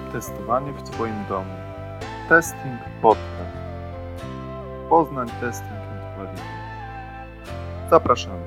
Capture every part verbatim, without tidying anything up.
Testowanie w Twoim domu. Testing Podcast. Poznań Testing and Quality. Zapraszamy.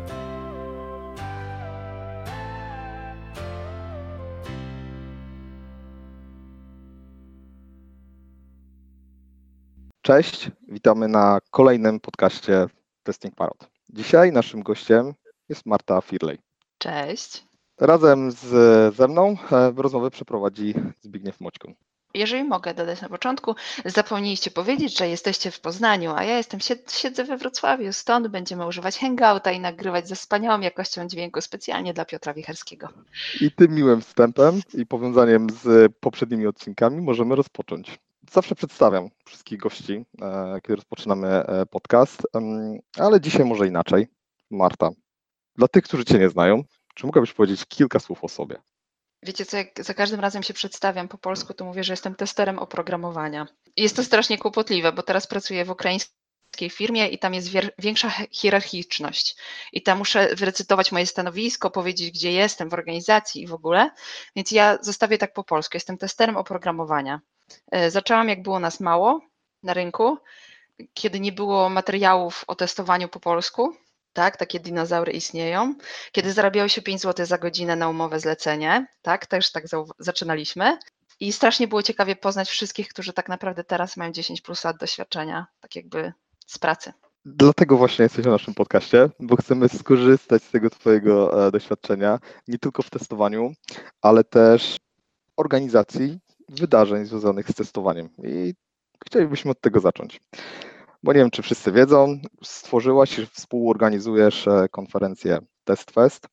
Cześć, witamy na kolejnym podcaście Testing Parrot. Dzisiaj naszym gościem jest Marta Firlej. Cześć. Razem z, ze mną rozmowę przeprowadzi Zbigniew Moćko. Jeżeli mogę dodać na początku, zapomnieliście powiedzieć, że jesteście w Poznaniu, a ja jestem siedzę we Wrocławiu, stąd będziemy używać Hangouta i nagrywać ze wspaniałą jakością dźwięku specjalnie dla Piotra Wicherskiego. I tym miłym wstępem i powiązaniem z poprzednimi odcinkami możemy rozpocząć. Zawsze przedstawiam wszystkich gości, kiedy rozpoczynamy podcast, ale dzisiaj może inaczej. Marta, dla tych, którzy Cię nie znają, czy mogłabyś powiedzieć kilka słów o sobie? Wiecie co, jak za każdym razem się przedstawiam po polsku, to mówię, że jestem testerem oprogramowania. Jest to strasznie kłopotliwe, bo teraz pracuję w ukraińskiej firmie i tam jest większa hierarchiczność. I tam muszę wyrecytować moje stanowisko, powiedzieć, gdzie jestem w organizacji i w ogóle. Więc ja zostawię tak po polsku. Jestem testerem oprogramowania. Zaczęłam, jak było nas mało na rynku, kiedy nie było materiałów o testowaniu po polsku. Tak, takie dinozaury istnieją. Kiedy zarabiało się pięć złotych za godzinę na umowę zlecenie, tak, też tak zaczynaliśmy. I strasznie było ciekawie poznać wszystkich, którzy tak naprawdę teraz mają dziesięć plus lat doświadczenia, tak jakby z pracy. Dlatego właśnie jesteś na naszym podcaście, bo chcemy skorzystać z tego Twojego doświadczenia, nie tylko w testowaniu, ale też organizacji wydarzeń związanych z testowaniem. I chcielibyśmy od tego zacząć. Bo nie wiem, czy wszyscy wiedzą, stworzyłaś i współorganizujesz konferencję TestFest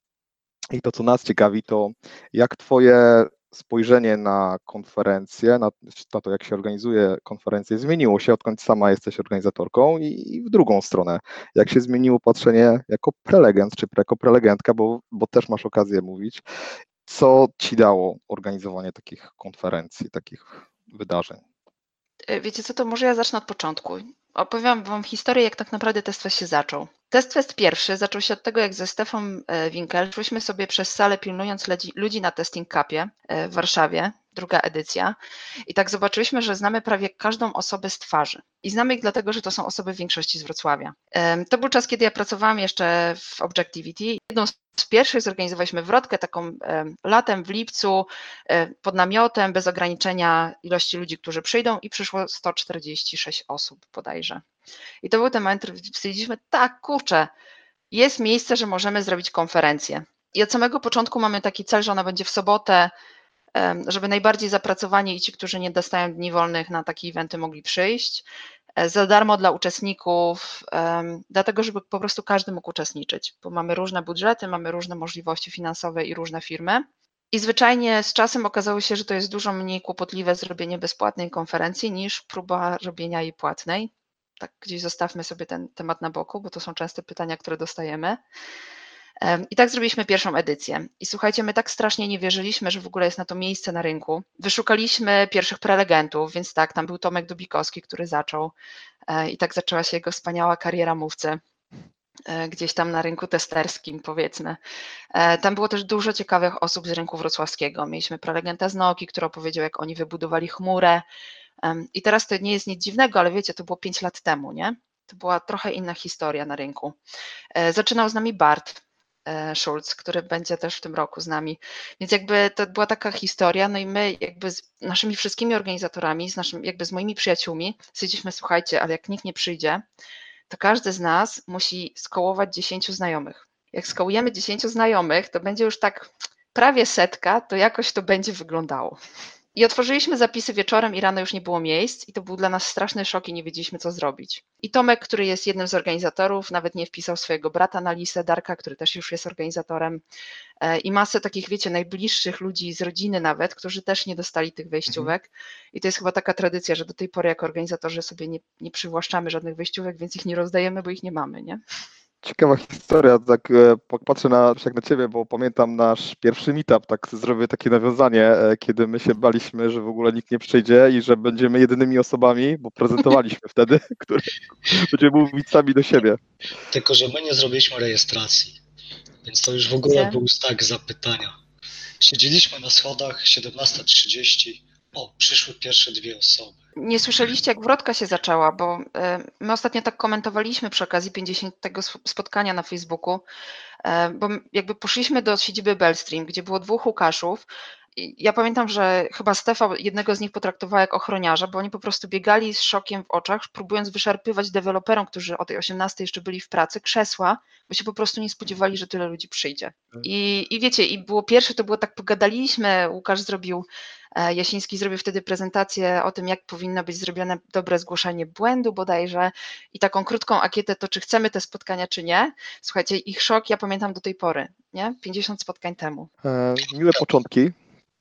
i to, co nas ciekawi, to jak Twoje spojrzenie na konferencję, na, na to, jak się organizuje konferencję, zmieniło się, odkąd sama jesteś organizatorką i, i w drugą stronę, jak się zmieniło patrzenie jako prelegent, czy jako prelegentka, bo, bo też masz okazję mówić, co Ci dało organizowanie takich konferencji, takich wydarzeń? Wiecie co, to może ja zacznę od początku. Opowiem Wam historię, jak tak naprawdę TestFest się zaczął. TestFest pierwszy zaczął się od tego, jak ze Stefą Winkel szłyśmy sobie przez salę, pilnując ludzi, ludzi na Testing Cupie w Warszawie, druga edycja. I tak zobaczyliśmy, że znamy prawie każdą osobę z twarzy. I znamy ich dlatego, że to są osoby w większości z Wrocławia. To był czas, kiedy ja pracowałam jeszcze w Objectivity. Jedną z pierwszych zorganizowaliśmy wrotkę taką latem w lipcu pod namiotem, bez ograniczenia ilości ludzi, którzy przyjdą i przyszło sto czterdzieści sześć osób bodajże. I to był ten moment, który stwierdziliśmy, tak, kurczę, jest miejsce, że możemy zrobić konferencję. I od samego początku mamy taki cel, że ona będzie w sobotę, żeby najbardziej zapracowani i ci, którzy nie dostają dni wolnych na takie eventy mogli przyjść, za darmo dla uczestników, dlatego żeby po prostu każdy mógł uczestniczyć, bo mamy różne budżety, mamy różne możliwości finansowe i różne firmy. I zwyczajnie z czasem okazało się, że to jest dużo mniej kłopotliwe zrobienie bezpłatnej konferencji niż próba robienia jej płatnej. Tak gdzieś zostawmy sobie ten temat na boku, bo to są częste pytania, które dostajemy. I tak zrobiliśmy pierwszą edycję. I słuchajcie, my tak strasznie nie wierzyliśmy, że w ogóle jest na to miejsce na rynku. Wyszukaliśmy pierwszych prelegentów, więc tak, tam był Tomek Dubikowski, który zaczął i tak zaczęła się jego wspaniała kariera mówcy gdzieś tam na rynku testerskim, powiedzmy. Tam było też dużo ciekawych osób z rynku wrocławskiego. Mieliśmy prelegenta z Nokii, który opowiedział, jak oni wybudowali chmurę. I teraz to nie jest nic dziwnego, ale wiecie, to było pięć lat temu, nie? To była trochę inna historia na rynku. Zaczynał z nami Bart Schulz, który będzie też w tym roku z nami. Więc jakby to była taka historia, no i my jakby z naszymi wszystkimi organizatorami, z naszym, jakby z moimi przyjaciółmi stwierdziliśmy, słuchajcie, ale jak nikt nie przyjdzie, to każdy z nas musi skołować dziesięciu znajomych. Jak skołujemy dziesięciu znajomych, to będzie już tak prawie setka, to jakoś to będzie wyglądało. I otworzyliśmy zapisy wieczorem i rano już nie było miejsc i to był dla nas straszny szok i nie wiedzieliśmy, co zrobić. I Tomek, który jest jednym z organizatorów, nawet nie wpisał swojego brata na listę, Darka, który też już jest organizatorem i masę takich, wiecie, najbliższych ludzi z rodziny nawet, którzy też nie dostali tych wejściówek. Mhm. I to jest chyba taka tradycja, że do tej pory jako organizatorzy sobie nie, nie przywłaszczamy żadnych wejściówek, więc ich nie rozdajemy, bo ich nie mamy, nie? Ciekawa historia, tak patrzę na, jak na Ciebie, bo pamiętam nasz pierwszy meetup, tak zrobię takie nawiązanie, kiedy my się baliśmy, że w ogóle nikt nie przyjdzie i że będziemy jedynymi osobami, bo prezentowaliśmy wtedy, które będziemy mówić sami do siebie. Tylko, że my nie zrobiliśmy rejestracji, więc to już w ogóle był znak zapytania. Siedzieliśmy na schodach, siedemnasta trzydzieści, O, przyszły pierwsze dwie osoby. Nie słyszeliście, jak wrotka się zaczęła, bo e, my ostatnio tak komentowaliśmy przy okazji pięćdziesiątego sp- spotkania na Facebooku, e, bo m- jakby poszliśmy do siedziby Bellstream, gdzie było dwóch Łukaszów. I ja pamiętam, że chyba Stefa jednego z nich potraktowała jak ochroniarza, bo oni po prostu biegali z szokiem w oczach, próbując wyszarpywać deweloperom, którzy o tej osiemnastej jeszcze byli w pracy, krzesła, bo się po prostu nie spodziewali, że tyle ludzi przyjdzie. I, i wiecie, i było pierwsze, to było tak, pogadaliśmy, Łukasz zrobił, e, Jasiński zrobił wtedy prezentację o tym, jak powinno być zrobione dobre zgłoszenie błędu bodajże i taką krótką ankietę, to czy chcemy te spotkania, czy nie. Słuchajcie, ich szok ja pamiętam do tej pory, nie? pięćdziesiąt spotkań temu. E, miłe początki.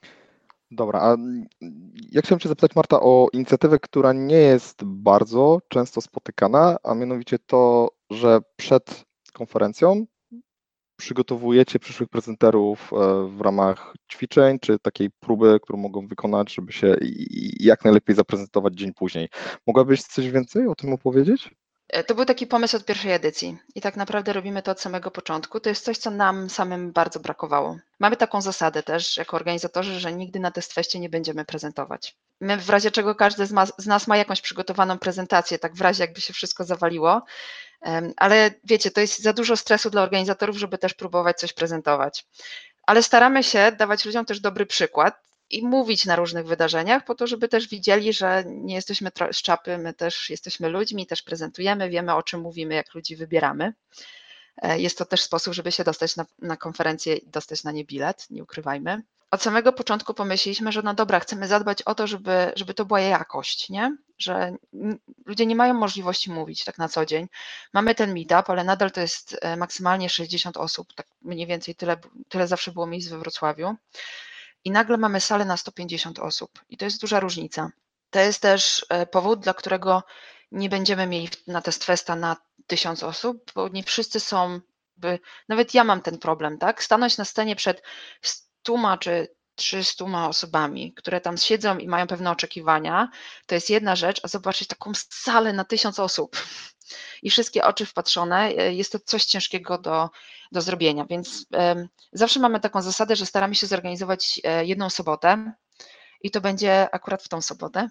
Dobra, a mm, ja chciałem Cię zapytać, Marta, o inicjatywę, która nie jest bardzo często spotykana, a mianowicie to, że przed konferencją przygotowujecie przyszłych prezenterów e, w ramach ćwiczeń, czy takiej próby, którą mogą wykonać, żeby się i- i jak najlepiej zaprezentować dzień później. Mogłabyś coś więcej o tym opowiedzieć? E, To był taki pomysł od pierwszej edycji i tak naprawdę robimy to od samego początku. To jest coś, co nam samym bardzo brakowało. Mamy taką zasadę też jako organizatorzy, że nigdy na TestFestie nie będziemy prezentować. My w razie czego każdy z, ma, z nas ma jakąś przygotowaną prezentację, tak w razie jakby się wszystko zawaliło, Em, ale wiecie, to jest za dużo stresu dla organizatorów, żeby też próbować coś prezentować. Ale staramy się dawać ludziom też dobry przykład i mówić na różnych wydarzeniach, po to, żeby też widzieli, że nie jesteśmy tro- z czapy, my też jesteśmy ludźmi, też prezentujemy, wiemy, o czym mówimy, jak ludzi wybieramy. E, Jest to też sposób, żeby się dostać na, na konferencję i dostać na nie bilet, nie ukrywajmy. Od samego początku pomyśleliśmy, że no dobra, chcemy zadbać o to, żeby, żeby to była jakość, nie? Że n- ludzie nie mają możliwości mówić tak na co dzień. Mamy ten meetup, ale nadal to jest e, maksymalnie sześćdziesiąt osób, tak mniej więcej tyle, tyle zawsze było miejsc we Wrocławiu. I nagle mamy salę na sto pięćdziesiąt osób i to jest duża różnica. To jest też e, powód, dla którego nie będziemy mieli w- na TestFesta na tysiąc osób, bo nie wszyscy są, by, nawet ja mam ten problem, tak? Stanąć na scenie przed stoma czy trzystoma osobami, które tam siedzą i mają pewne oczekiwania, to jest jedna rzecz, a zobaczyć taką salę na tysiąc osób i wszystkie oczy wpatrzone, e, jest to coś ciężkiego do, do zrobienia, więc em, zawsze mamy taką zasadę, że staramy się zorganizować e, jedną sobotę i to będzie akurat w tą sobotę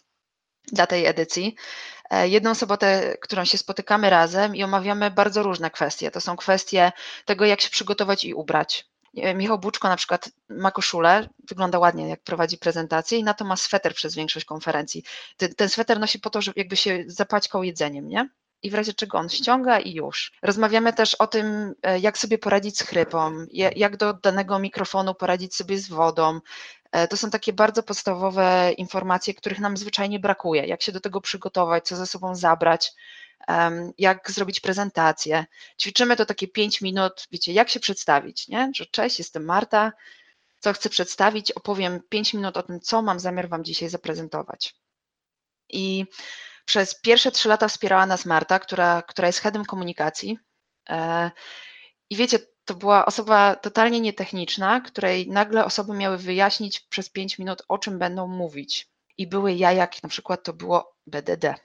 dla tej edycji. E, Jedną sobotę, którą się spotykamy razem i omawiamy bardzo różne kwestie. To są kwestie tego, jak się przygotować i ubrać. Nie wiem, Michał Buczko na przykład ma koszulę, wygląda ładnie, jak prowadzi prezentację i na to ma sweter przez większość konferencji. Ten, ten sweter nosi po to, żeby jakby się zapaćkał jedzeniem, nie? I w razie czego on ściąga i już. Rozmawiamy też o tym, e, jak sobie poradzić z chrypą, je- jak do danego mikrofonu poradzić sobie z wodą. E, To są takie bardzo podstawowe informacje, których nam zwyczajnie brakuje. Jak się do tego przygotować, co ze sobą zabrać, em, jak zrobić prezentację. Ćwiczymy to takie pięć minut, wiecie, jak się przedstawić, nie? Że cześć, jestem Marta, co chcę przedstawić, opowiem pięć minut o tym, co mam zamiar Wam dzisiaj zaprezentować. I przez pierwsze trzy lata wspierała nas Marta, która, która jest headem komunikacji. E, I wiecie, to była osoba totalnie nietechniczna, której nagle osoby miały wyjaśnić przez pięć minut, o czym będą mówić. I były ja, jak na przykład to było B D D.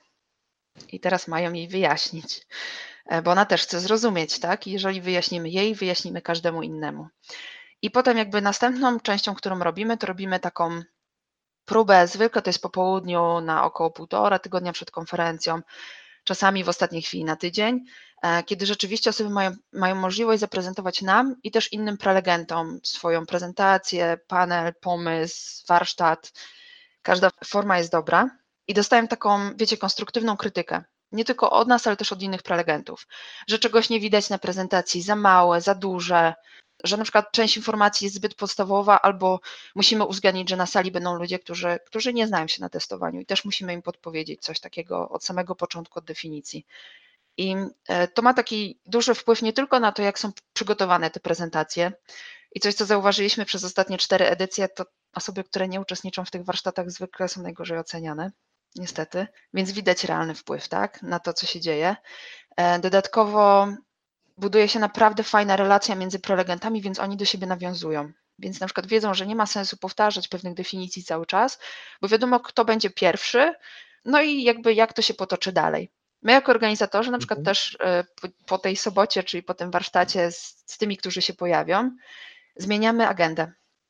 I teraz mają jej wyjaśnić, e, bo ona też chce zrozumieć, tak? I jeżeli wyjaśnimy jej, wyjaśnimy każdemu innemu. I potem jakby następną częścią, którą robimy, to robimy taką próbę, zwykle to jest po południu na około półtora tygodnia przed konferencją, czasami w ostatniej chwili na tydzień, e, kiedy rzeczywiście osoby mają, mają możliwość zaprezentować nam i też innym prelegentom swoją prezentację, panel, pomysł, warsztat. Każda forma jest dobra i dostają taką, wiecie, konstruktywną krytykę. Nie tylko od nas, ale też od innych prelegentów, że czegoś nie widać na prezentacji, za małe, za duże, że na przykład część informacji jest zbyt podstawowa, albo musimy uwzględnić, że na sali będą ludzie, którzy, którzy nie znają się na testowaniu i też musimy im podpowiedzieć coś takiego od samego początku, od definicji. I e, to ma taki duży wpływ nie tylko na to, jak są przygotowane te prezentacje. I coś, co zauważyliśmy przez ostatnie cztery edycje, to osoby, które nie uczestniczą w tych warsztatach, zwykle są najgorzej oceniane, niestety. Więc widać realny wpływ, tak, na to, co się dzieje. E, Dodatkowo buduje się naprawdę fajna relacja między prelegentami, więc oni do siebie nawiązują. Więc na przykład wiedzą, że nie ma sensu powtarzać pewnych definicji cały czas, bo wiadomo, kto będzie pierwszy, no i jakby jak to się potoczy dalej. My jako organizatorzy na przykład Mhm. też e, po, po tej sobocie, czyli po tym warsztacie z, z tymi, którzy się pojawią, zmieniamy agendę.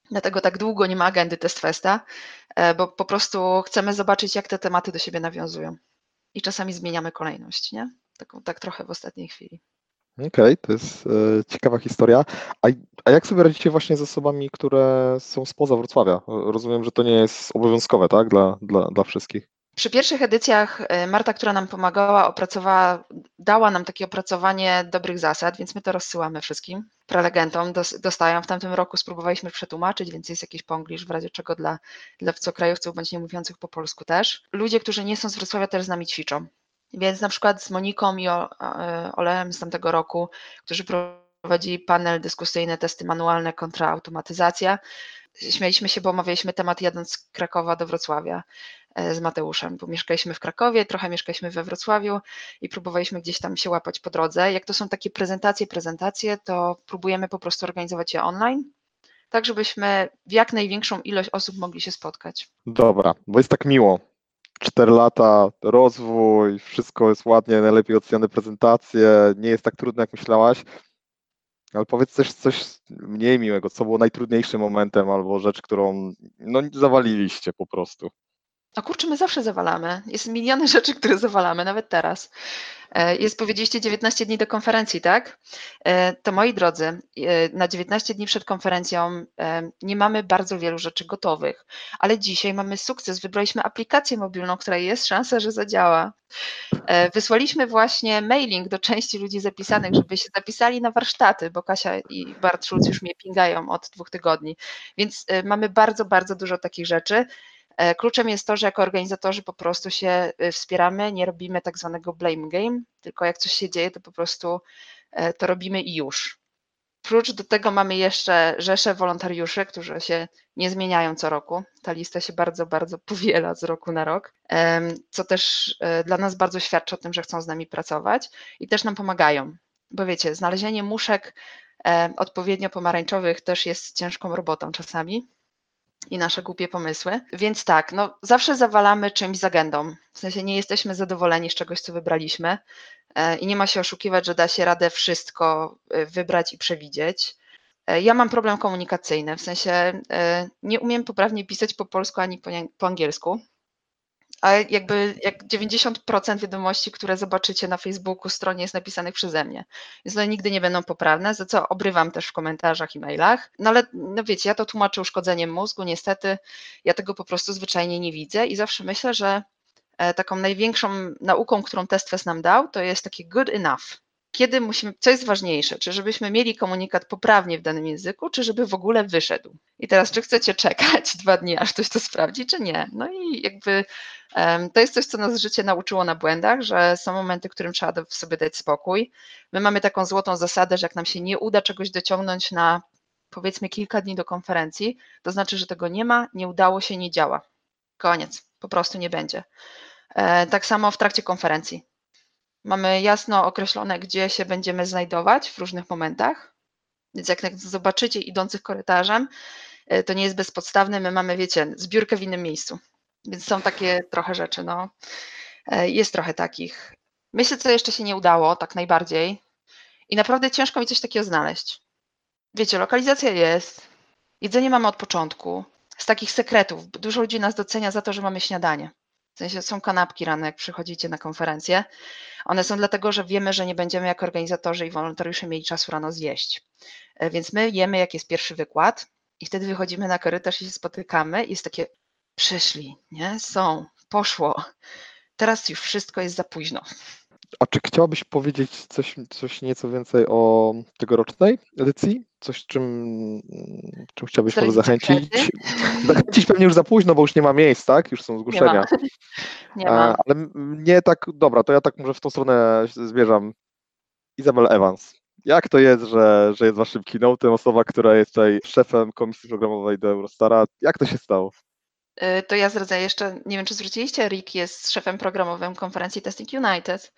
Dlatego tak długo nie ma agendy TestFesta, e, bo po prostu chcemy zobaczyć, jak te tematy do siebie nawiązują. I czasami zmieniamy kolejność, nie? Taką, tak trochę w ostatniej chwili. Okej, okay, to jest e, ciekawa historia. A, a jak sobie radzicie właśnie z osobami, które są spoza Wrocławia? Rozumiem, że to nie jest obowiązkowe, tak, dla, dla, dla wszystkich. Przy pierwszych edycjach Marta, która nam pomagała, opracowała, dała nam takie opracowanie dobrych zasad, więc my to rozsyłamy wszystkim prelegentom, dostają. W tamtym roku spróbowaliśmy przetłumaczyć, więc jest jakiś ponglisz, w razie czego dla, dla obcokrajowców bądź nie mówiących po polsku też. Ludzie, którzy nie są z Wrocławia, też z nami ćwiczą. Więc na przykład z Moniką i Olejem z tamtego roku, którzy prowadzili panel dyskusyjny, testy manualne kontra automatyzacja. Śmialiśmy się, bo omawialiśmy temat jadąc z Krakowa do Wrocławia z Mateuszem, bo mieszkaliśmy w Krakowie, trochę mieszkaliśmy we Wrocławiu i próbowaliśmy gdzieś tam się łapać po drodze. Jak to są takie prezentacje, prezentacje, to próbujemy po prostu organizować je online, tak żebyśmy w jak największą ilość osób mogli się spotkać. Dobra, bo jest tak miło. Cztery lata, rozwój, wszystko jest ładnie, najlepiej oceniane prezentacje, nie jest tak trudno, jak myślałaś. Ale powiedz też coś mniej miłego, co było najtrudniejszym momentem albo rzecz, którą no, zawaliliście po prostu. A kurczę, my zawsze zawalamy. Jest miliony rzeczy, które zawalamy, nawet teraz. Jest, powiedzieliście, dziewiętnaście dni do konferencji, tak? To moi drodzy, na dziewiętnaście dni przed konferencją nie mamy bardzo wielu rzeczy gotowych, ale dzisiaj mamy sukces. Wybraliśmy aplikację mobilną, która jest szansa, że zadziała. Wysłaliśmy właśnie mailing do części ludzi zapisanych, żeby się zapisali na warsztaty, bo Kasia i Bart Schulz już mnie pingają od dwóch tygodni, więc mamy bardzo, bardzo dużo takich rzeczy. Kluczem jest to, że jako organizatorzy po prostu się wspieramy, nie robimy tak zwanego blame game, tylko jak coś się dzieje, to po prostu to robimy i już. Prócz do tego mamy jeszcze rzeszę wolontariuszy, którzy się nie zmieniają co roku. Ta lista się bardzo, bardzo powiela z roku na rok, co też dla nas bardzo świadczy o tym, że chcą z nami pracować i też nam pomagają. Bo wiecie, znalezienie muszek odpowiednio pomarańczowych też jest ciężką robotą czasami. I nasze głupie pomysły. Więc tak, no zawsze zawalamy czymś z agendą. W sensie nie jesteśmy zadowoleni z czegoś, co wybraliśmy i nie ma się oszukiwać, że da się radę wszystko wybrać i przewidzieć. Ja mam problem komunikacyjny, w sensie nie umiem poprawnie pisać po polsku ani po, po angielsku. A jakby jak dziewięćdziesiąt procent wiadomości, które zobaczycie na Facebooku, stronie jest napisanych przeze mnie. Więc one nigdy nie będą poprawne, za co obrywam też w komentarzach i mailach. No ale no wiecie, ja to tłumaczę uszkodzeniem mózgu, niestety ja tego po prostu zwyczajnie nie widzę i zawsze myślę, że taką największą nauką, którą TestFest nam dał, to jest takie good enough. Kiedy musimy, co jest ważniejsze, czy żebyśmy mieli komunikat poprawnie w danym języku, czy żeby w ogóle wyszedł. I teraz, czy chcecie czekać dwa dni, aż ktoś to sprawdzi, czy nie? No i jakby um, to jest coś, co nas życie nauczyło na błędach, że są momenty, w którym trzeba sobie dać spokój. My mamy taką złotą zasadę, że jak nam się nie uda czegoś dociągnąć na powiedzmy kilka dni do konferencji, to znaczy, że tego nie ma, nie udało się, nie działa. Koniec, po prostu nie będzie. E, tak samo w trakcie konferencji. Mamy jasno określone, gdzie się będziemy znajdować w różnych momentach, więc jak zobaczycie idących korytarzem, to nie jest bezpodstawne, my mamy, wiecie, zbiórkę w innym miejscu, więc są takie trochę rzeczy, no, jest trochę takich. Myślę, co jeszcze się nie udało, tak najbardziej i naprawdę ciężko mi coś takiego znaleźć. Wiecie, lokalizacja jest, jedzenie mamy od początku, z takich sekretów, dużo ludzi nas docenia za to, że mamy śniadanie. W sensie są kanapki rano, jak przychodzicie na konferencję. One są dlatego, że wiemy, że nie będziemy jako organizatorzy i wolontariusze mieli czasu rano zjeść. Więc my jemy, jak jest pierwszy wykład i wtedy wychodzimy na korytarz i się spotykamy i jest takie, przyszli, nie? Są, poszło. Teraz już wszystko jest za późno. A czy chciałabyś powiedzieć coś, coś nieco więcej o tegorocznej edycji? Coś, czym, czym chciałabyś może zachęcić? Zachęcić pewnie już za późno, bo już nie ma miejsc, tak? Już są zgłoszenia. Nie ma. Nie ma. Ale nie tak, dobra, to ja tak może w tą stronę zmierzam. Izabel Evans. Jak to jest, że, że jest waszym keynote'em osoba, która jest tutaj szefem komisji programowej do Eurostara? Jak to się stało? To ja zdradzę jeszcze, nie wiem, czy zwróciliście, Rick jest szefem programowym konferencji Testing United.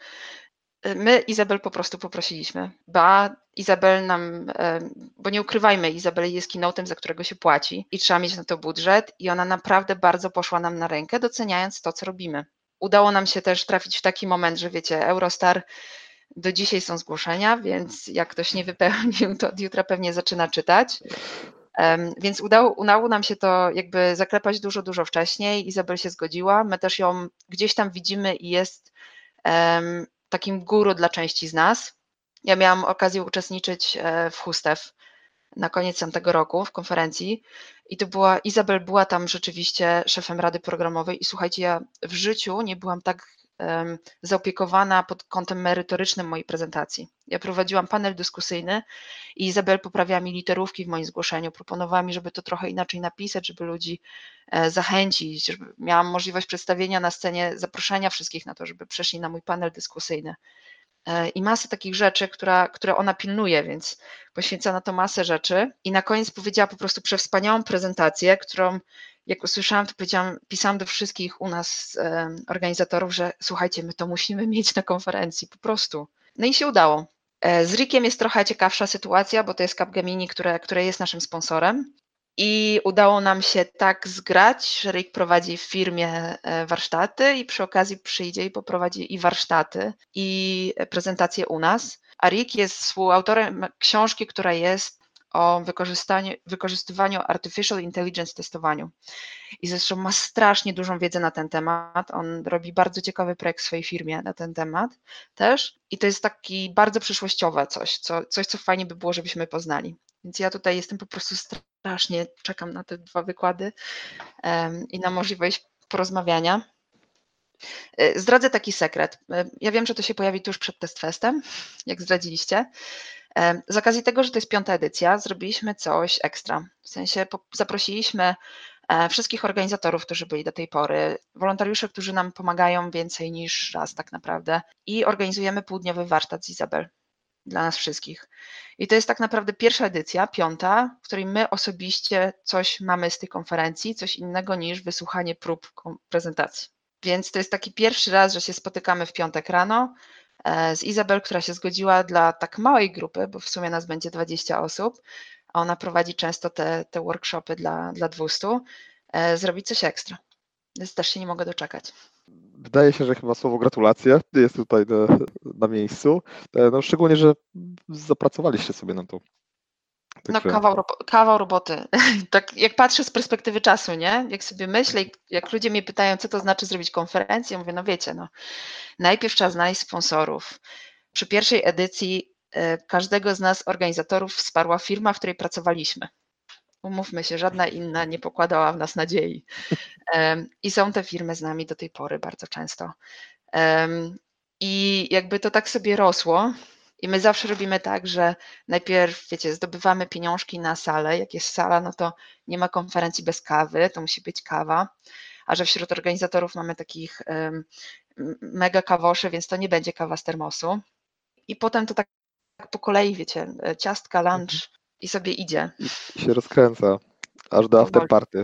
My Izabel po prostu poprosiliśmy, ba Izabel nam, bo nie ukrywajmy, Izabel jest keynote'em, za którego się płaci i trzeba mieć na to budżet i ona naprawdę bardzo poszła nam na rękę, doceniając to, co robimy. Udało nam się też trafić w taki moment, że wiecie, Eurostar do dzisiaj są zgłoszenia, więc jak ktoś nie wypełnił, to od jutra pewnie zaczyna czytać. Więc udało, udało nam się to jakby zaklepać dużo, dużo wcześniej. Izabel się zgodziła. My też ją gdzieś tam widzimy i jest um, takim guru dla części z nas. Ja miałam okazję uczestniczyć w Hustev na koniec tamtego roku w konferencji i to była, Izabel była tam rzeczywiście szefem rady programowej i słuchajcie, ja w życiu nie byłam tak um, zaopiekowana pod kątem merytorycznym mojej prezentacji. Ja prowadziłam panel dyskusyjny i Izabel poprawiała mi literówki w moim zgłoszeniu, proponowała mi, żeby to trochę inaczej napisać, żeby ludzi e, zachęcić, żeby miałam możliwość przedstawienia na scenie, zaproszenia wszystkich na to, żeby przyszli na mój panel dyskusyjny. I masę takich rzeczy, która, które ona pilnuje, więc poświęca na to masę rzeczy. I na koniec powiedziała po prostu przewspaniałą prezentację, którą jak usłyszałam, to powiedziałam, pisałam do wszystkich u nas e, organizatorów, że słuchajcie, my to musimy mieć na konferencji, po prostu. No i się udało. E, z Rickiem jest trochę ciekawsza sytuacja, bo to jest Capgemini, które, które jest naszym sponsorem. I udało nam się tak zgrać, że Rick prowadzi w firmie warsztaty i przy okazji przyjdzie i poprowadzi i warsztaty, i prezentacje u nas. A Rick jest współautorem książki, która jest o wykorzystaniu, wykorzystywaniu Artificial Intelligence w testowaniu. I zresztą ma strasznie dużą wiedzę na ten temat. On robi bardzo ciekawy projekt w swojej firmie na ten temat też. I to jest taki bardzo przyszłościowe coś, co, coś, co fajnie by było, żebyśmy poznali. Więc ja tutaj jestem po prostu strasznie, czekam na te dwa wykłady um, i na możliwość porozmawiania. Zdradzę taki sekret. Ja wiem, że to się pojawi tuż przed TestFestem, jak zdradziliście. Z okazji tego, że to jest piąta edycja, zrobiliśmy coś ekstra. W sensie zaprosiliśmy wszystkich organizatorów, którzy byli do tej pory, wolontariuszy, którzy nam pomagają więcej niż raz tak naprawdę i organizujemy półdniowy warsztat z Izabel dla nas wszystkich. I to jest tak naprawdę pierwsza edycja, piąta, w której my osobiście coś mamy z tej konferencji, coś innego niż wysłuchanie prób prezentacji. Więc to jest taki pierwszy raz, że się spotykamy w piątek rano z Izabel, która się zgodziła dla tak małej grupy, bo w sumie nas będzie dwadzieścia osób, a ona prowadzi często te, te workshopy dla, dla dwieście, zrobić coś ekstra. Więc też się nie mogę doczekać. Wydaje się, że chyba słowo gratulacje jest tutaj na, na miejscu. No, szczególnie, że zapracowaliście sobie na to. No kawał, robo- kawał roboty. Tak jak patrzę z perspektywy czasu, nie? Jak sobie myślę, jak ludzie mnie pytają, co to znaczy zrobić konferencję, ja mówię, no wiecie, no najpierw trzeba znaleźć sponsorów. Przy pierwszej edycji y, każdego z nas organizatorów wsparła firma, w której pracowaliśmy. Umówmy się, żadna inna nie pokładała w nas nadziei. Um, I są te firmy z nami do tej pory bardzo często. Um, I jakby to tak sobie rosło. I my zawsze robimy tak, że najpierw, wiecie, zdobywamy pieniążki na salę. Jak jest sala, no to nie ma konferencji bez kawy, to musi być kawa. A że wśród organizatorów mamy takich um, mega kawoszy, więc to nie będzie kawa z termosu. I potem to tak po kolei, wiecie, ciastka, lunch mhm. i sobie idzie. I się rozkręca, aż do afterparty.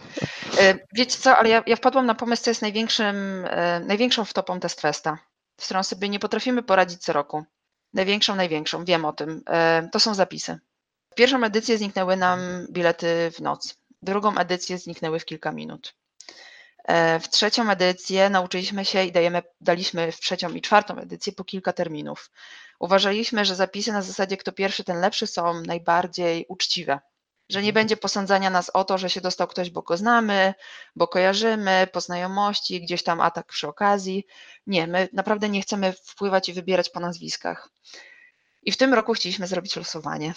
Wiecie co, ale ja, ja wpadłam na pomysł, co jest największym, największą wtopą TestFesta, z którą sobie nie potrafimy poradzić co roku. Największą, największą, wiem o tym. To są zapisy. W pierwszą edycję zniknęły nam bilety w noc. Drugą edycję zniknęły w kilka minut. W trzecią edycję nauczyliśmy się i dajemy, daliśmy w trzecią i czwartą edycję po kilka terminów. Uważaliśmy, że zapisy na zasadzie kto pierwszy, ten lepszy są najbardziej uczciwe. Że nie będzie posądzania nas o to, że się dostał ktoś, bo go znamy, bo kojarzymy, po znajomości, gdzieś tam atak przy okazji. Nie, my naprawdę nie chcemy wpływać i wybierać po nazwiskach. I w tym roku chcieliśmy zrobić losowanie.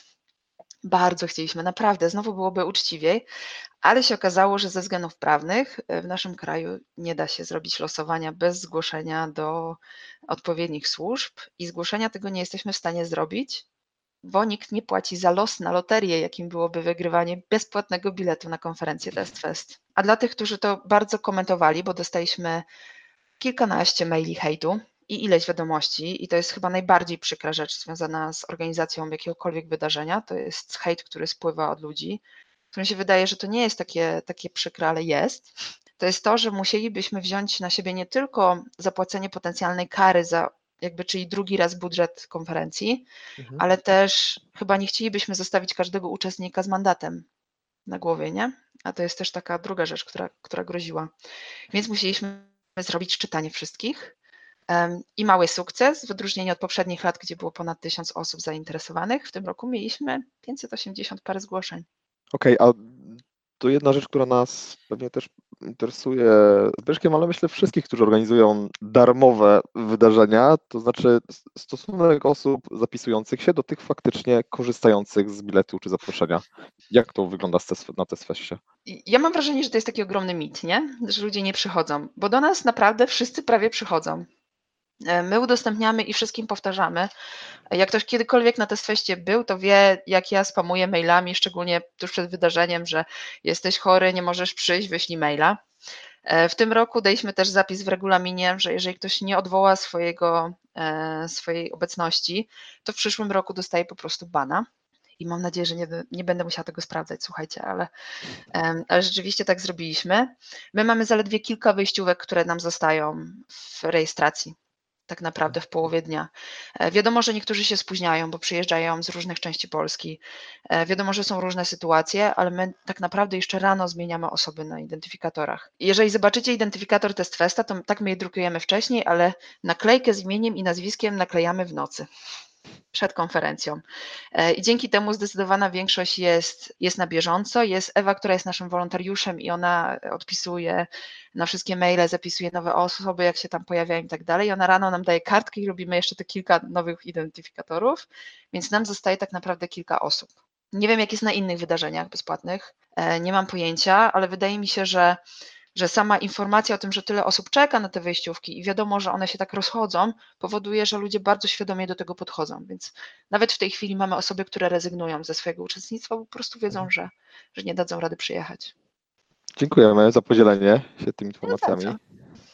Bardzo chcieliśmy, naprawdę, znowu byłoby uczciwiej, ale się okazało, że ze względów prawnych w naszym kraju nie da się zrobić losowania bez zgłoszenia do odpowiednich służb i zgłoszenia tego nie jesteśmy w stanie zrobić, bo nikt nie płaci za los na loterię, jakim byłoby wygrywanie bezpłatnego biletu na konferencję TestFest. A dla tych, którzy to bardzo komentowali, bo dostaliśmy kilkanaście maili hejtu i ileś wiadomości, i to jest chyba najbardziej przykra rzecz związana z organizacją jakiegokolwiek wydarzenia, to jest hejt, który spływa od ludzi, którym się wydaje, że to nie jest takie, takie przykre, ale jest. To jest to, że musielibyśmy wziąć na siebie nie tylko zapłacenie potencjalnej kary za jakby, czyli drugi raz budżet konferencji, mhm. ale też chyba nie chcielibyśmy zostawić każdego uczestnika z mandatem na głowie, nie? A to jest też taka druga rzecz, która, która groziła. Więc musieliśmy zrobić czytanie wszystkich um, i mały sukces, w odróżnieniu od poprzednich lat, gdzie było ponad tysiąc osób zainteresowanych. W tym roku mieliśmy pięćset osiemdziesiąt parę zgłoszeń. Okej, a to jedna rzecz, która nas pewnie też interesuje Zbyszkiem, ale myślę wszystkich, którzy organizują darmowe wydarzenia, to znaczy s- stosunek osób zapisujących się do tych faktycznie korzystających z biletu czy zaproszenia. Jak to wygląda z Test- na Testfestie? I Ja mam wrażenie, że to jest taki ogromny mit, nie? Że ludzie nie przychodzą, bo do nas naprawdę wszyscy prawie przychodzą. E, My udostępniamy i wszystkim powtarzamy. Jak ktoś kiedykolwiek na Testfestie był, to wie, jak ja spamuję mailami, szczególnie tuż przed wydarzeniem, że jesteś chory, nie możesz przyjść, wyślij maila. E, W tym roku daliśmy też zapis w regulaminie, że jeżeli ktoś nie odwoła swojego, e, swojej obecności, to w przyszłym roku dostaje po prostu bana. I mam nadzieję, że nie, nie będę musiała tego sprawdzać, słuchajcie, ale, em, ale rzeczywiście tak zrobiliśmy. My mamy zaledwie kilka wyjściówek, które nam zostają w rejestracji, tak naprawdę w połowie dnia. E, Wiadomo, że niektórzy się spóźniają, bo przyjeżdżają z różnych części Polski. E, Wiadomo, że są różne sytuacje, ale my tak naprawdę jeszcze rano zmieniamy osoby na identyfikatorach. Jeżeli zobaczycie identyfikator TestFesta, to tak my je drukujemy wcześniej, ale naklejkę z imieniem i nazwiskiem naklejamy w nocy przed konferencją. E, I dzięki temu zdecydowana większość jest, jest na bieżąco. Jest Ewa, która jest naszym wolontariuszem i ona odpisuje na wszystkie maile, zapisuje nowe osoby, jak się tam pojawiają i tak dalej. I ona rano nam daje kartkę i robimy jeszcze te kilka nowych identyfikatorów, więc nam zostaje tak naprawdę kilka osób. Nie wiem, jak jest na innych wydarzeniach bezpłatnych, e, nie mam pojęcia, ale wydaje mi się, że że sama informacja o tym, że tyle osób czeka na te wejściówki i wiadomo, że one się tak rozchodzą, powoduje, że ludzie bardzo świadomie do tego podchodzą. Więc nawet w tej chwili mamy osoby, które rezygnują ze swojego uczestnictwa, bo po prostu wiedzą, że, że nie dadzą rady przyjechać. Dziękujemy za podzielenie się tymi No za informacjami. co?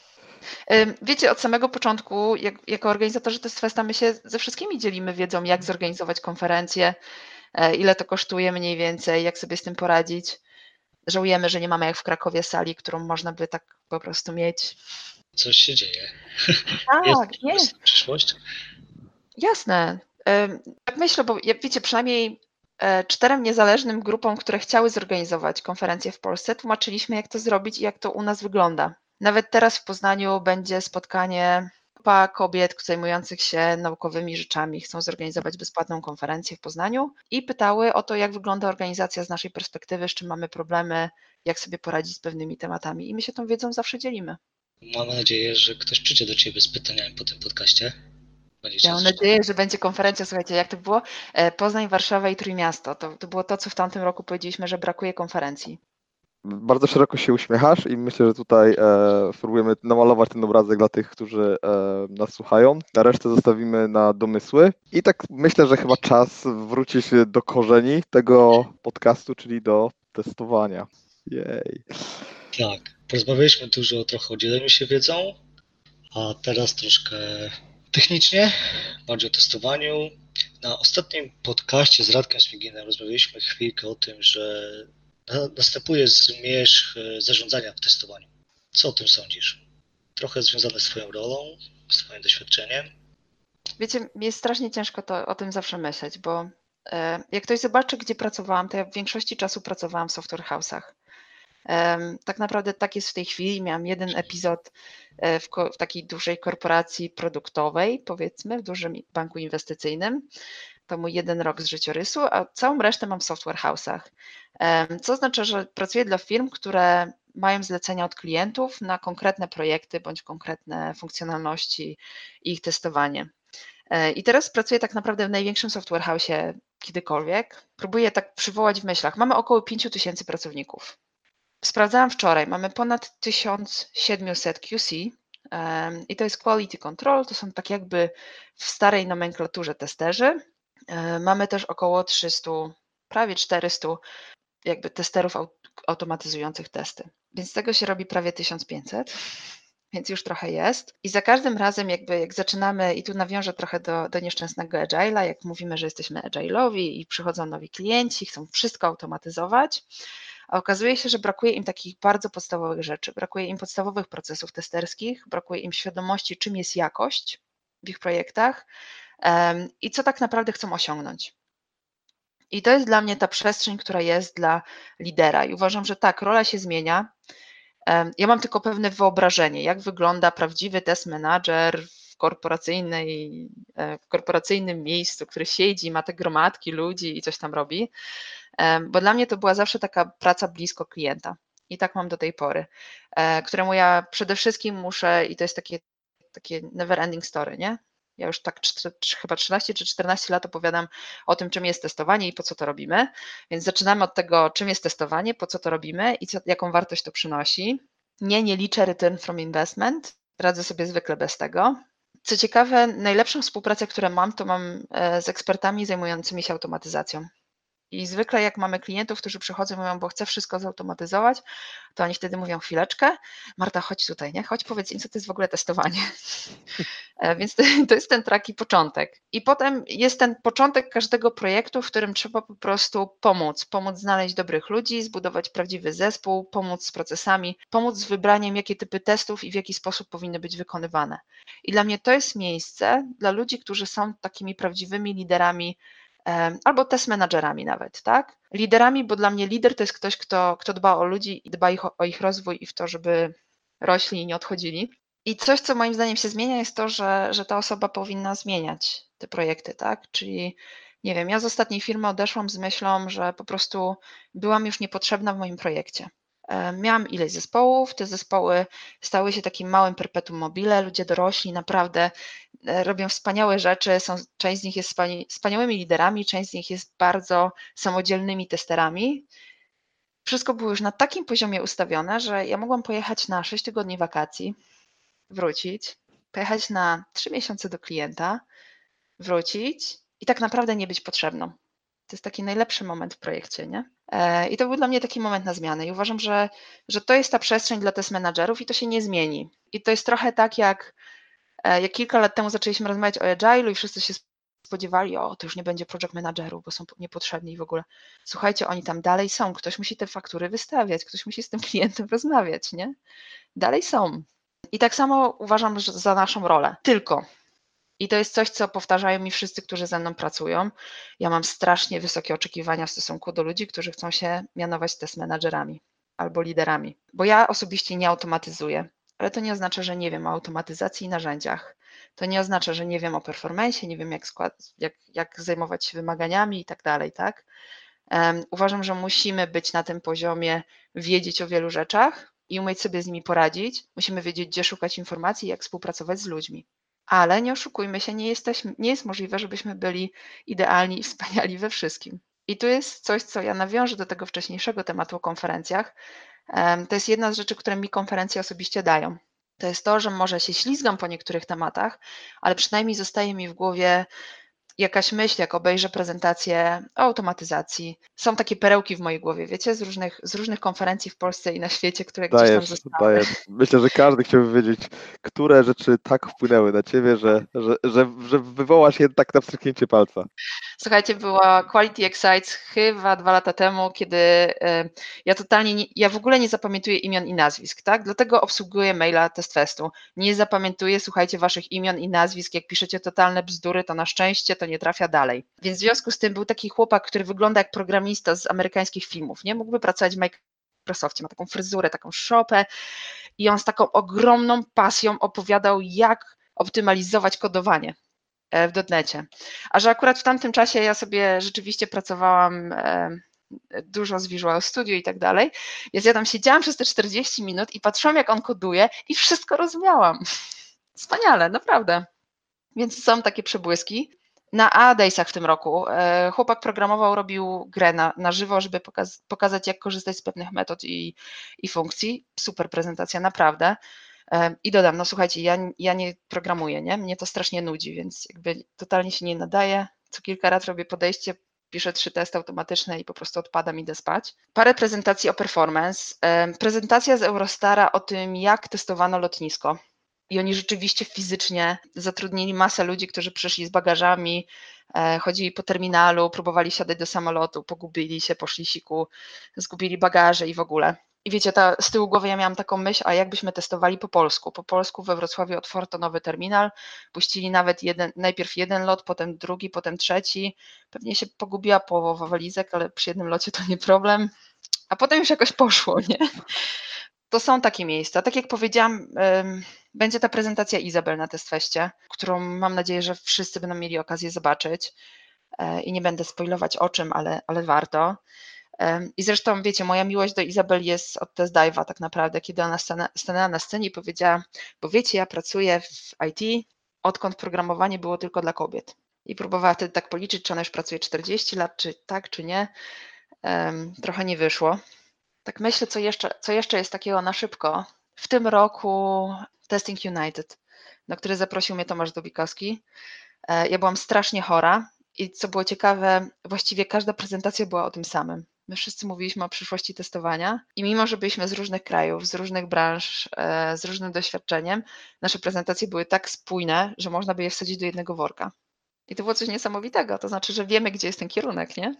Ym, Wiecie, od samego początku, jak, jako organizatorzy Testfesta, my się ze wszystkimi dzielimy wiedzą, jak zorganizować konferencję, e, ile to kosztuje mniej więcej, jak sobie z tym poradzić. Żałujemy, że nie mamy jak w Krakowie sali, którą można by tak po prostu mieć. Coś się dzieje. Jest Tak, nie, pomysł na przyszłość? jasne. Em, Tak myślę, bo jak wiecie, przynajmniej e, czterem niezależnym grupom, które chciały zorganizować konferencję w Polsce, tłumaczyliśmy, jak to zrobić i jak to u nas wygląda. Nawet teraz w Poznaniu będzie spotkanie grupa kobiet zajmujących się naukowymi rzeczami. Chcą zorganizować bezpłatną konferencję w Poznaniu i pytały o to, jak wygląda organizacja z naszej perspektywy, z czym mamy problemy, jak sobie poradzić z pewnymi tematami. I my się tą wiedzą zawsze dzielimy. Mam nadzieję, że ktoś przyjdzie do Ciebie z pytaniami po tym podcaście. Będzie Ja mam czas. nadzieję, że będzie konferencja. Słuchajcie, jak to było? E, Poznań, Warszawa i Trójmiasto. To, to było to, co w tamtym roku powiedzieliśmy, że brakuje konferencji. Bardzo szeroko się uśmiechasz i myślę, że tutaj e, spróbujemy namalować ten obrazek dla tych, którzy e, nas słuchają. Na resztę zostawimy na domysły. I tak myślę, że chyba czas wrócić do korzeni tego podcastu, czyli do testowania. Jej. Tak, porozmawialiśmy dużo trochę o dzieleniu się wiedzą, a teraz troszkę technicznie, bardziej o testowaniu. Na ostatnim podcaście z Radkiem Smiginem rozmawialiśmy chwilkę o tym, że na- następuje zmierzch e, zarządzania w testowaniu. Co o tym sądzisz? Trochę związane z Twoją rolą, swoim doświadczeniem. Wiecie, mi jest strasznie ciężko to, o tym zawsze myśleć, bo e, jak ktoś zobaczy, gdzie pracowałam, to ja w większości czasu pracowałam w software house'ach. Em, Tak naprawdę tak jest w tej chwili. Miałam jeden epizod e, w, ko- w takiej dużej korporacji produktowej, powiedzmy, w dużym banku inwestycyjnym. To mój jeden rok z życiorysu, a całą resztę mam w software house'ach. Em, Co oznacza, że pracuję dla firm, które mają zlecenia od klientów na konkretne projekty bądź konkretne funkcjonalności i ich testowanie. E, I teraz pracuję tak naprawdę w największym software house'ie kiedykolwiek. Próbuję tak przywołać w myślach. Mamy około pięć tysięcy pracowników. Sprawdzałam wczoraj, mamy ponad tysiąc siedemset Q C em, i to jest Quality Control, to są tak jakby w starej nomenklaturze testerzy. E, Mamy też około trzysta, prawie czterysta jakby testerów au- automatyzujących testy. Więc z tego się robi prawie tysiąc pięćset, więc już trochę jest. I za każdym razem jakby jak zaczynamy, i tu nawiążę trochę do, do nieszczęsnego Agile'a, jak mówimy, że jesteśmy Agile'owi i przychodzą nowi klienci, chcą wszystko automatyzować, a okazuje się, że brakuje im takich bardzo podstawowych rzeczy. Brakuje im podstawowych procesów testerskich, brakuje im świadomości, czym jest jakość w ich projektach em, i co tak naprawdę chcą osiągnąć. I to jest dla mnie ta przestrzeń, która jest dla lidera. I uważam, że tak, rola się zmienia. Em, Ja mam tylko pewne wyobrażenie, jak wygląda prawdziwy test manager w korporacyjnej, e, w korporacyjnym miejscu, który siedzi, ma te gromadki ludzi i coś tam robi. bo dla mnie to była zawsze taka praca blisko klienta i tak mam do tej pory, któremu ja przede wszystkim muszę, i to jest takie, takie never ending story, nie? Ja już tak chyba trzynaście czy czternaście lat opowiadam o tym, czym jest testowanie i po co to robimy, więc zaczynamy od tego, czym jest testowanie, po co to robimy i co, jaką wartość to przynosi. Nie, nie liczę return from investment, radzę sobie zwykle bez tego. Co ciekawe, najlepszą współpracę, którą mam, to mam z ekspertami zajmującymi się automatyzacją. I zwykle jak mamy klientów, którzy przychodzą i mówią, bo chcę wszystko zautomatyzować, to oni wtedy mówią, chwileczkę, Marta, chodź tutaj, nie? Chodź, powiedz im, co to jest w ogóle testowanie. Więc to, to jest ten taki początek. I potem jest ten początek każdego projektu, w którym trzeba po prostu pomóc, pomóc znaleźć dobrych ludzi, zbudować prawdziwy zespół, pomóc z procesami, pomóc z wybraniem, jakie typy testów i w jaki sposób powinny być wykonywane. I dla mnie to jest miejsce dla ludzi, którzy są takimi prawdziwymi liderami albo test managerami nawet, tak? Liderami, bo dla mnie lider to jest ktoś, kto, kto dba o ludzi i dba ich, o ich rozwój i w to, żeby rośli i nie odchodzili. I coś, co moim zdaniem się zmienia, jest to, że, że ta osoba powinna zmieniać te projekty, tak? Czyli nie wiem, ja z ostatniej firmy odeszłam z myślą, że po prostu byłam już niepotrzebna w moim projekcie. Miałam ileś zespołów, te zespoły stały się takim małym perpetuum mobile, ludzie dorośli naprawdę robią wspaniałe rzeczy, są, część z nich jest wspaniałymi liderami, część z nich jest bardzo samodzielnymi testerami. Wszystko było już na takim poziomie ustawione, że ja mogłam pojechać na sześć tygodni wakacji, wrócić, pojechać na trzy miesiące do klienta, wrócić i tak naprawdę nie być potrzebną. To jest taki najlepszy moment w projekcie, nie? I to był dla mnie taki moment na zmianę i uważam, że, że to jest ta przestrzeń dla test managerów i to się nie zmieni. I to jest trochę tak, jak, jak kilka lat temu zaczęliśmy rozmawiać o Agile'u i wszyscy się spodziewali, o, to już nie będzie project managerów, bo są niepotrzebni w ogóle. Słuchajcie, oni tam dalej są, ktoś musi te faktury wystawiać, ktoś musi z tym klientem rozmawiać, nie? Dalej są. I tak samo uważam że za naszą rolę, tylko. I to jest coś, co powtarzają mi wszyscy, którzy ze mną pracują. Ja mam strasznie wysokie oczekiwania w stosunku do ludzi, którzy chcą się mianować test managerami albo liderami, bo ja osobiście nie automatyzuję, ale to nie oznacza, że nie wiem o automatyzacji i narzędziach. To nie oznacza, że nie wiem o performance, nie wiem jak, skład, jak, jak zajmować się wymaganiami i tak dalej, tak? Um, uważam, że musimy być na tym poziomie, wiedzieć o wielu rzeczach i umieć sobie z nimi poradzić. Musimy wiedzieć, gdzie szukać informacji i jak współpracować z ludźmi. Ale nie oszukujmy się, nie, jesteśmy, nie jest możliwe, żebyśmy byli idealni i wspaniali we wszystkim. I tu jest coś, co ja nawiążę do tego wcześniejszego tematu o konferencjach. To jest jedna z rzeczy, które mi konferencje osobiście dają. To jest to, że może się ślizgam po niektórych tematach, ale przynajmniej zostaje mi w głowie jakaś myśl, jak obejrzę prezentację o automatyzacji. Są takie perełki w mojej głowie, wiecie, z różnych, z różnych konferencji w Polsce i na świecie, które gdzieś tam Dajesz, zostały. dajesz. Myślę, że każdy chciałby wiedzieć, które rzeczy tak wpłynęły na ciebie, że, że, że, że wywołasz je tak na pstryknięcie palca. Słuchajcie, była Quality Excite chyba dwa lata temu, kiedy y, ja totalnie, nie, ja w ogóle nie zapamiętuję imion i nazwisk, tak? Dlatego obsługuję maila TestFestu. Nie zapamiętuję, słuchajcie, waszych imion i nazwisk. Jak piszecie totalne bzdury, to na szczęście to nie trafia dalej. Więc w związku z tym był taki chłopak, który wygląda jak programista z amerykańskich filmów, nie? Mógłby pracować w Microsoftie, ma taką fryzurę, taką szopę i on z taką ogromną pasją opowiadał, jak optymalizować kodowanie w dotnecie. A że akurat w tamtym czasie ja sobie rzeczywiście pracowałam dużo z Visual Studio i tak dalej, więc ja tam siedziałam przez te czterdzieści minut i patrzyłam, jak on koduje i wszystko rozumiałam. Wspaniale, naprawdę. Więc są takie przebłyski. Na A Daysach w tym roku chłopak programował, robił grę na, na żywo, żeby pokaz, pokazać, jak korzystać z pewnych metod i, i funkcji. Super prezentacja, naprawdę. I dodam, no słuchajcie, ja, ja nie programuję, nie? Mnie to strasznie nudzi, więc jakby totalnie się nie nadaje. Co kilka razy robię podejście, piszę trzy testy automatyczne i po prostu odpadam, idę spać. Parę prezentacji o performance. Prezentacja z Eurostara o tym, jak testowano lotnisko. I oni rzeczywiście fizycznie zatrudnili masę ludzi, którzy przyszli z bagażami, chodzili po terminalu, próbowali wsiadać do samolotu, pogubili się, poszli siku, zgubili bagaże i w ogóle. I wiecie, ta, z tyłu głowy ja miałam taką myśl, a jakbyśmy testowali po polsku. Po polsku we Wrocławiu otwarto nowy terminal, puścili nawet jeden, najpierw jeden lot, potem drugi, potem trzeci. Pewnie się pogubiła połowa walizek, ale przy jednym locie to nie problem. A potem już jakoś poszło, nie? To są takie miejsca. Tak jak powiedziałam, ym, będzie ta prezentacja Izabel na TestFeście, którą mam nadzieję, że wszyscy będą mieli okazję zobaczyć. i nie będę spoilować o czym, ale, ale warto. I zresztą, wiecie, moja miłość do Izabeli jest od Test Dive'a tak naprawdę, kiedy ona stanęła na scenie i powiedziała, bo wiecie, ja pracuję w I T, odkąd programowanie było tylko dla kobiet. I próbowała wtedy tak policzyć, czy ona już pracuje czterdzieści lat, czy tak, czy nie. Um, trochę nie wyszło. Tak myślę, co jeszcze, co jeszcze jest takiego na szybko. W tym roku Testing United, na który zaprosił mnie Tomasz Dobikowski. Ja byłam strasznie chora i co było ciekawe, właściwie każda prezentacja była o tym samym. My wszyscy mówiliśmy o przyszłości testowania i mimo, że byliśmy z różnych krajów, z różnych branż, z różnym doświadczeniem, nasze prezentacje były tak spójne, że można by je wsadzić do jednego worka. I to było coś niesamowitego, to znaczy, że wiemy, gdzie jest ten kierunek, nie?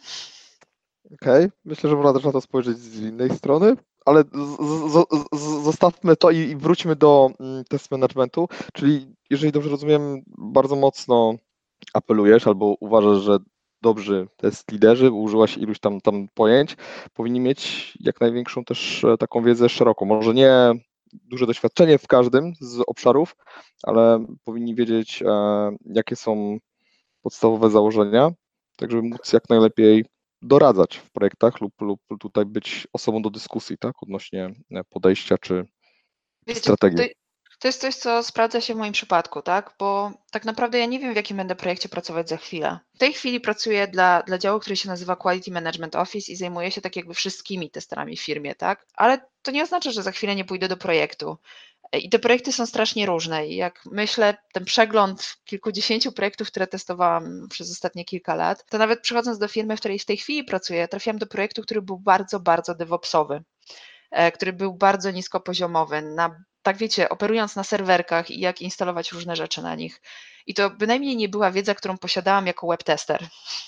Okej, okay. Myślę, że można też na to spojrzeć z innej strony, ale z, z, z, zostawmy to i, i wróćmy do test managementu, czyli jeżeli dobrze rozumiem, bardzo mocno apelujesz albo uważasz, że dobrzy test liderzy, użyłaś iluś tam, tam pojęć, powinni mieć jak największą też taką wiedzę szeroką. Może nie duże doświadczenie w każdym z obszarów, ale powinni wiedzieć, jakie są podstawowe założenia, tak żeby móc jak najlepiej doradzać w projektach lub, lub tutaj być osobą do dyskusji, tak, odnośnie podejścia czy Wiecie, strategii. To, to jest coś, co sprawdza się w moim przypadku, tak, bo tak naprawdę ja nie wiem, w jakim będę projekcie pracować za chwilę. W tej chwili pracuję dla, dla działu, który się nazywa Quality Management Office i zajmuję się tak jakby wszystkimi testerami w firmie, tak, ale to nie oznacza, że za chwilę nie pójdę do projektu. I te projekty są strasznie różne i jak myślę, ten przegląd kilkudziesięciu projektów, które testowałam przez ostatnie kilka lat, to nawet przychodząc do firmy, w której w tej chwili pracuję, trafiłam do projektu, który był bardzo, bardzo DevOpsowy, który był bardzo niskopoziomowy, na, tak wiecie, operując na serwerkach i jak instalować różne rzeczy na nich. I to bynajmniej nie była wiedza, którą posiadałam jako webtester.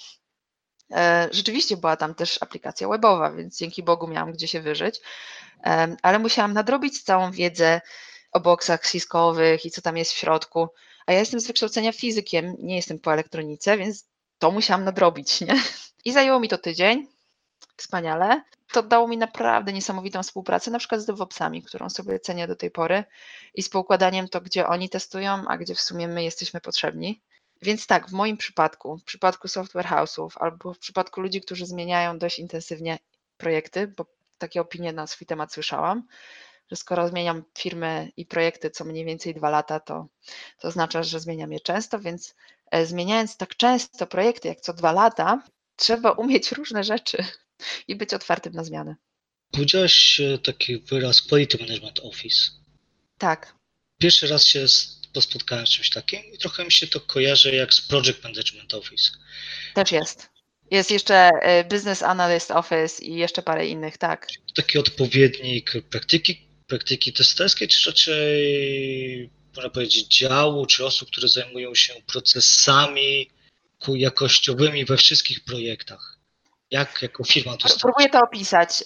Rzeczywiście była tam też aplikacja webowa, więc dzięki Bogu miałam gdzie się wyżyć, ale musiałam nadrobić całą wiedzę o boksach Cisco'owych i co tam jest w środku. A ja jestem z wykształcenia fizykiem, nie jestem po elektronice, więc to musiałam nadrobić, nie? I zajęło mi to tydzień. Wspaniale. To dało mi naprawdę niesamowitą współpracę, na przykład z DevOpsami, którą sobie cenię do tej pory i z poukładaniem to, gdzie oni testują, a gdzie w sumie my jesteśmy potrzebni. Więc tak, w moim przypadku, w przypadku software house'ów albo w przypadku ludzi, którzy zmieniają dość intensywnie projekty, bo takie opinie na swój temat słyszałam, że skoro zmieniam firmy i projekty co mniej więcej dwa lata, to, to oznacza, że zmieniam je często, więc zmieniając tak często projekty jak co dwa lata, trzeba umieć różne rzeczy i być otwartym na zmiany. Powiedziałaś taki wyraz Quality Management Office. Tak. Pierwszy raz się spotkałem z czymś takim i trochę mi się to kojarzy jak z Project Management Office. Też jest. Jest jeszcze Business Analyst Office i jeszcze parę innych, tak. Taki odpowiednik praktyki, praktyki testerskiej, czy raczej, można powiedzieć, działu, czy osób, które zajmują się procesami jakościowymi we wszystkich projektach? Jak jako firma to stawiasz? Próbuję to opisać.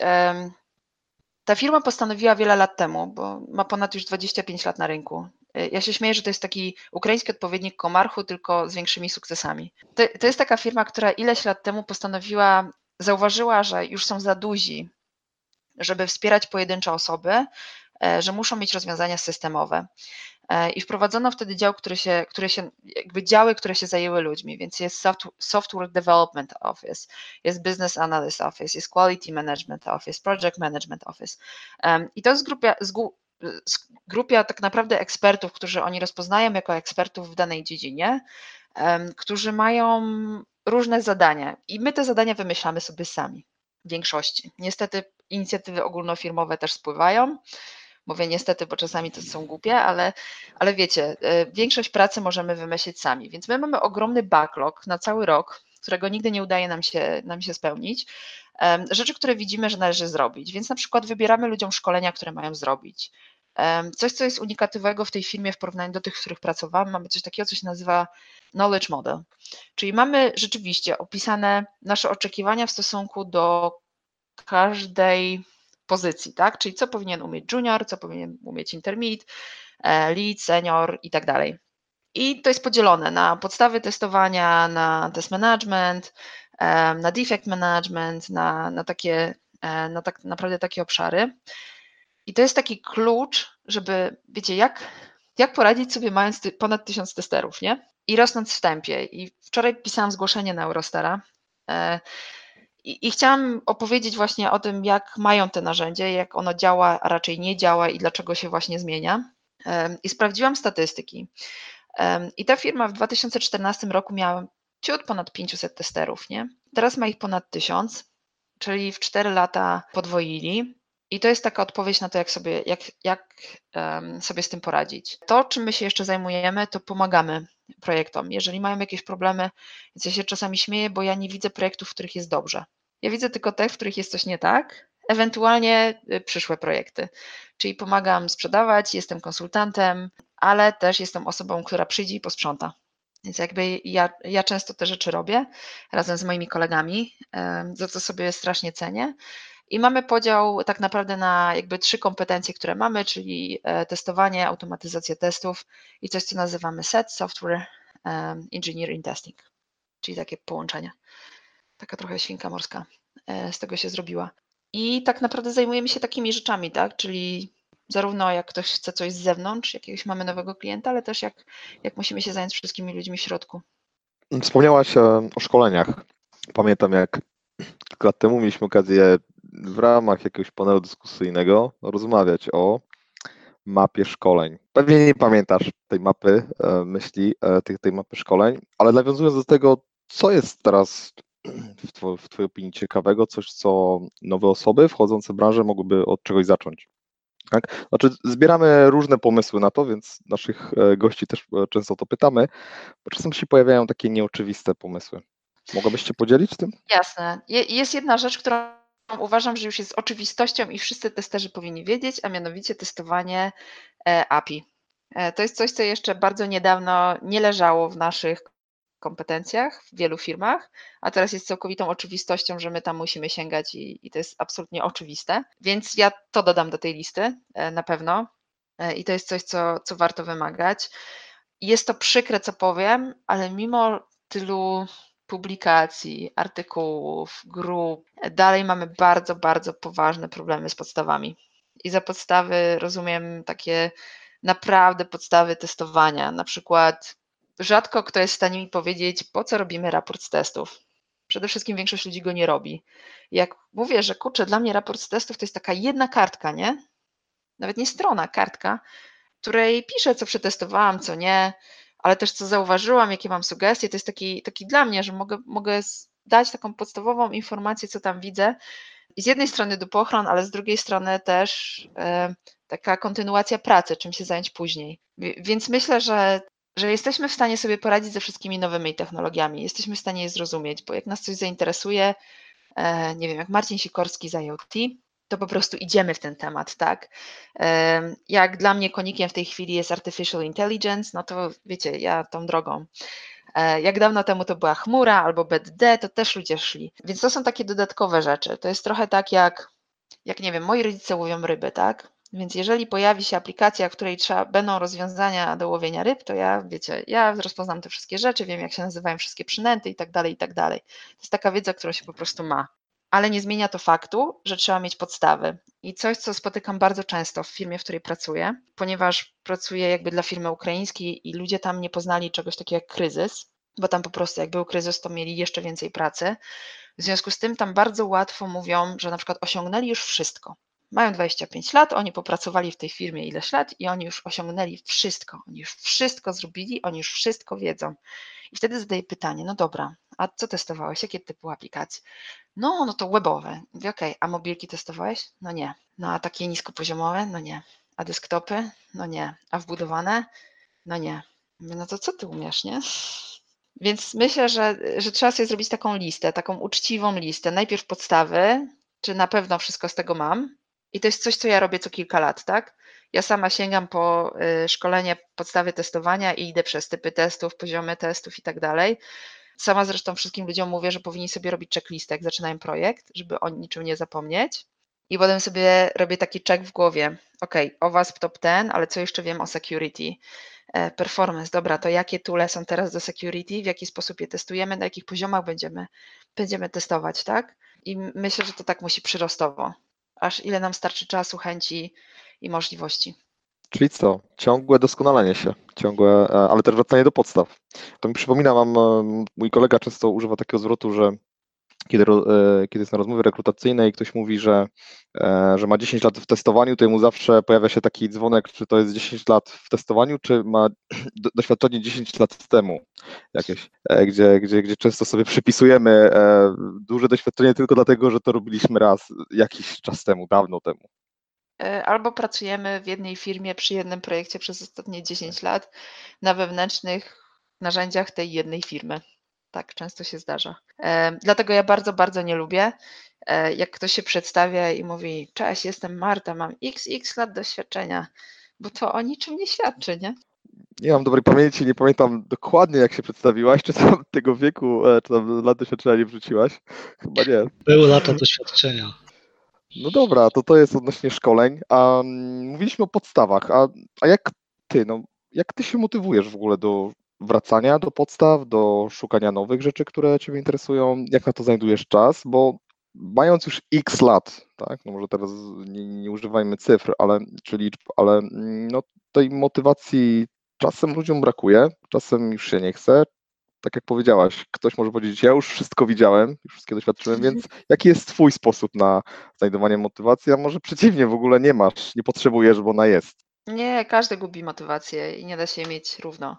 Ta firma postanowiła wiele lat temu, bo ma ponad już dwadzieścia pięć lat na rynku. Ja się śmieję, że to jest taki ukraiński odpowiednik Komarchu, tylko z większymi sukcesami. To, to jest taka firma, która ileś lat temu postanowiła, zauważyła, że już są za duzi, żeby wspierać pojedyncze osoby, że muszą mieć rozwiązania systemowe. I wprowadzono wtedy dział, który się, który się, jakby działy, które się zajęły ludźmi, więc jest Software Development Office, jest Business Analyst Office, jest Quality Management Office, Project Management Office. I to jest grupia, grupia tak naprawdę ekspertów, którzy oni rozpoznają jako ekspertów w danej dziedzinie, którzy mają różne zadania i my te zadania wymyślamy sobie sami w większości. Niestety inicjatywy ogólnofirmowe też spływają. Mówię niestety, bo czasami to są głupie, ale, ale wiecie, większość pracy możemy wymyślić sami, więc my mamy ogromny backlog na cały rok, którego nigdy nie udaje nam się, nam się spełnić, rzeczy, które widzimy, że należy zrobić, więc na przykład wybieramy ludziom szkolenia, które mają zrobić. Coś, co jest unikatowego w tej firmie w porównaniu do tych, w których pracowałam, mamy coś takiego, co się nazywa knowledge model, czyli mamy rzeczywiście opisane nasze oczekiwania w stosunku do każdej pozycji, tak? Czyli co powinien umieć junior, co powinien umieć intermediate, lead, senior i tak dalej. I to jest podzielone na podstawy testowania, na test management, na defect management, na, na takie, na tak naprawdę takie obszary. I to jest taki klucz, żeby, wiecie, jak, jak poradzić sobie mając ty, ponad tysiąc testerów, nie? i rosnąc w tempie. I wczoraj pisałam zgłoszenie na Eurostara i, i chciałam opowiedzieć właśnie o tym, jak mają te narzędzie, jak ono działa, a raczej nie działa i dlaczego się właśnie zmienia. I sprawdziłam statystyki. I ta firma w dwa tysiące czternastym roku miała ciut ponad pięćset testerów, nie? Teraz ma ich ponad tysiąc, czyli w cztery lata podwoili. I to jest taka odpowiedź na to, jak sobie, jak, jak um, sobie z tym poradzić. To, czym my się jeszcze zajmujemy, to pomagamy projektom. Jeżeli mają jakieś problemy, więc ja się czasami śmieję, bo ja nie widzę projektów, w których jest dobrze. Ja widzę tylko te, w których jest coś nie tak, ewentualnie przyszłe projekty. Czyli pomagam sprzedawać, jestem konsultantem, ale też jestem osobą, która przyjdzie i posprząta. Więc jakby ja, ja często te rzeczy robię razem z moimi kolegami, za co sobie strasznie cenię. I mamy podział tak naprawdę na jakby trzy kompetencje, które mamy, czyli testowanie, automatyzacja testów i coś, co nazywamy S E T, Software Engineering Testing, czyli takie połączenia. Taka trochę świnka morska z tego się zrobiła. I tak naprawdę zajmujemy się takimi rzeczami, tak? Czyli zarówno jak ktoś chce coś z zewnątrz, jakiegoś mamy nowego klienta, ale też jak, jak musimy się zająć wszystkimi ludźmi w środku. Wspomniałaś o szkoleniach. Pamiętam, jak kilka lat temu mieliśmy okazję w ramach jakiegoś panelu dyskusyjnego rozmawiać o mapie szkoleń. Pewnie nie pamiętasz tej mapy myśli, tej, tej mapy szkoleń, ale nawiązując do tego, co jest teraz w, two, w Twojej opinii ciekawego, coś, co nowe osoby wchodzące w branżę mogłyby od czegoś zacząć. Tak? Znaczy, zbieramy różne pomysły na to, więc naszych gości też często to pytamy, bo czasem się pojawiają takie nieoczywiste pomysły. Mogłabyś się podzielić tym? Jasne. Jest jedna rzecz, którą uważam, że już jest oczywistością i wszyscy testerzy powinni wiedzieć, a mianowicie testowanie A P I. To jest coś, co jeszcze bardzo niedawno nie leżało w naszych kompetencjach w wielu firmach, a teraz jest całkowitą oczywistością, że my tam musimy sięgać i, i to jest absolutnie oczywiste. Więc ja to dodam do tej listy na pewno i to jest coś, co, co warto wymagać. Jest to przykre, co powiem, ale mimo tylu publikacji, artykułów, grup, dalej mamy bardzo, bardzo poważne problemy z podstawami. I za podstawy rozumiem takie naprawdę podstawy testowania, na przykład rzadko kto jest w stanie mi powiedzieć, po co robimy raport z testów. Przede wszystkim większość ludzi go nie robi. Jak mówię, że kurczę, dla mnie raport z testów to jest taka jedna kartka, nie? Nawet nie strona, kartka, w której piszę, co przetestowałam, co nie, ale też co zauważyłam, jakie mam sugestie. To jest taki, taki dla mnie, że mogę, mogę dać taką podstawową informację, co tam widzę. I z jednej strony dupochron, ale z drugiej strony też e, taka kontynuacja pracy, czym się zająć później. Więc myślę, że że jesteśmy w stanie sobie poradzić ze wszystkimi nowymi technologiami, jesteśmy w stanie je zrozumieć, bo jak nas coś zainteresuje, nie wiem, jak Marcin Sikorski z I O T, to po prostu idziemy w ten temat, tak? Jak dla mnie konikiem w tej chwili jest Artificial Intelligence, no to wiecie, ja tą drogą. Jak dawno temu to była chmura albo B D D, to też ludzie szli. Więc to są takie dodatkowe rzeczy. To jest trochę tak jak, jak nie wiem, moi rodzice łowią ryby, tak? Więc jeżeli pojawi się aplikacja, w której trzeba, będą rozwiązania do łowienia ryb, to ja, wiecie, ja rozpoznam te wszystkie rzeczy, wiem jak się nazywają wszystkie przynęty i tak dalej, i tak dalej. To jest taka wiedza, którą się po prostu ma. Ale nie zmienia to faktu, że trzeba mieć podstawy. I coś, co spotykam bardzo często w firmie, w której pracuję, ponieważ pracuję jakby dla firmy ukraińskiej i ludzie tam nie poznali czegoś takiego jak kryzys, bo tam po prostu jak był kryzys, to mieli jeszcze więcej pracy. W związku z tym tam bardzo łatwo mówią, że na przykład osiągnęli już wszystko. Mają dwadzieścia pięć lat, oni popracowali w tej firmie ileś lat i oni już osiągnęli wszystko, oni już wszystko zrobili, oni już wszystko wiedzą. I wtedy zadaję pytanie, no dobra, a co testowałeś, jakie typy aplikacji? No, no to webowe. Mówię, okej, okay, a mobilki testowałeś? No nie. No a takie niskopoziomowe? No nie. A desktopy? No nie. A wbudowane? No nie. Mówię, no to co ty umiesz, nie? Więc myślę, że, że trzeba sobie zrobić taką listę, taką uczciwą listę. Najpierw podstawy, czy na pewno wszystko z tego mam. I to jest coś, co ja robię co kilka lat, tak? Ja sama sięgam po szkolenie podstawy testowania i idę przez typy testów, poziomy testów i tak dalej. Sama zresztą wszystkim ludziom mówię, że powinni sobie robić checklistę, jak zaczynają projekt, żeby o niczym nie zapomnieć. I potem sobie robię taki check w głowie. Ok, o was w top dziesięć, ale co jeszcze wiem o security? Performance, dobra, to jakie toole są teraz do security, w jaki sposób je testujemy, na jakich poziomach będziemy, będziemy testować, tak? I myślę, że to tak musi przyrostowo, aż ile nam starczy czasu, chęci i możliwości. Czyli co? Ciągłe doskonalenie się, ciągłe, e, ale też wracanie do podstaw. To mi przypomina, mam, e, mój kolega często używa takiego zwrotu, że kiedy, ro- e, kiedy jest na rozmowie rekrutacyjnej i ktoś mówi, że, e, że ma dziesięć lat w testowaniu, to mu zawsze pojawia się taki dzwonek, czy to jest dziesięć lat w testowaniu, czy ma do- doświadczenie dziesięć lat temu jakieś, e, gdzie, gdzie, gdzie często sobie przypisujemy e, duże doświadczenie tylko dlatego, że to robiliśmy raz jakiś czas temu, dawno temu. E, Albo pracujemy w jednej firmie przy jednym projekcie przez ostatnie dziesięć lat na wewnętrznych narzędziach tej jednej firmy. Tak często się zdarza. E, Dlatego ja bardzo, bardzo nie lubię, e, jak ktoś się przedstawia i mówi: cześć, jestem Marta, mam iks iks lat doświadczenia, bo to o niczym nie świadczy, nie? Nie mam dobrej pamięci, nie pamiętam dokładnie jak się przedstawiłaś, czy tam tego wieku, e, czy tam lat doświadczenia nie wrzuciłaś. Chyba nie. Były lata doświadczenia. No dobra, to to jest odnośnie szkoleń. A mm, mówiliśmy o podstawach, a, a jak ty, no, jak ty się motywujesz w ogóle do wracania do podstaw, do szukania nowych rzeczy, które ciebie interesują? Jak na to znajdujesz czas? Bo mając już x lat, tak, no może teraz nie, nie używajmy cyfr, ale czy liczb, ale mm, no, tej motywacji czasem ludziom brakuje, czasem już się nie chce. Tak jak powiedziałaś, ktoś może powiedzieć, ja już wszystko widziałem, już wszystkie doświadczyłem, więc jaki jest twój sposób na znajdowanie motywacji, a może przeciwnie, w ogóle nie masz, nie potrzebujesz, bo ona jest. Nie, każdy gubi motywację i nie da się jej mieć równo.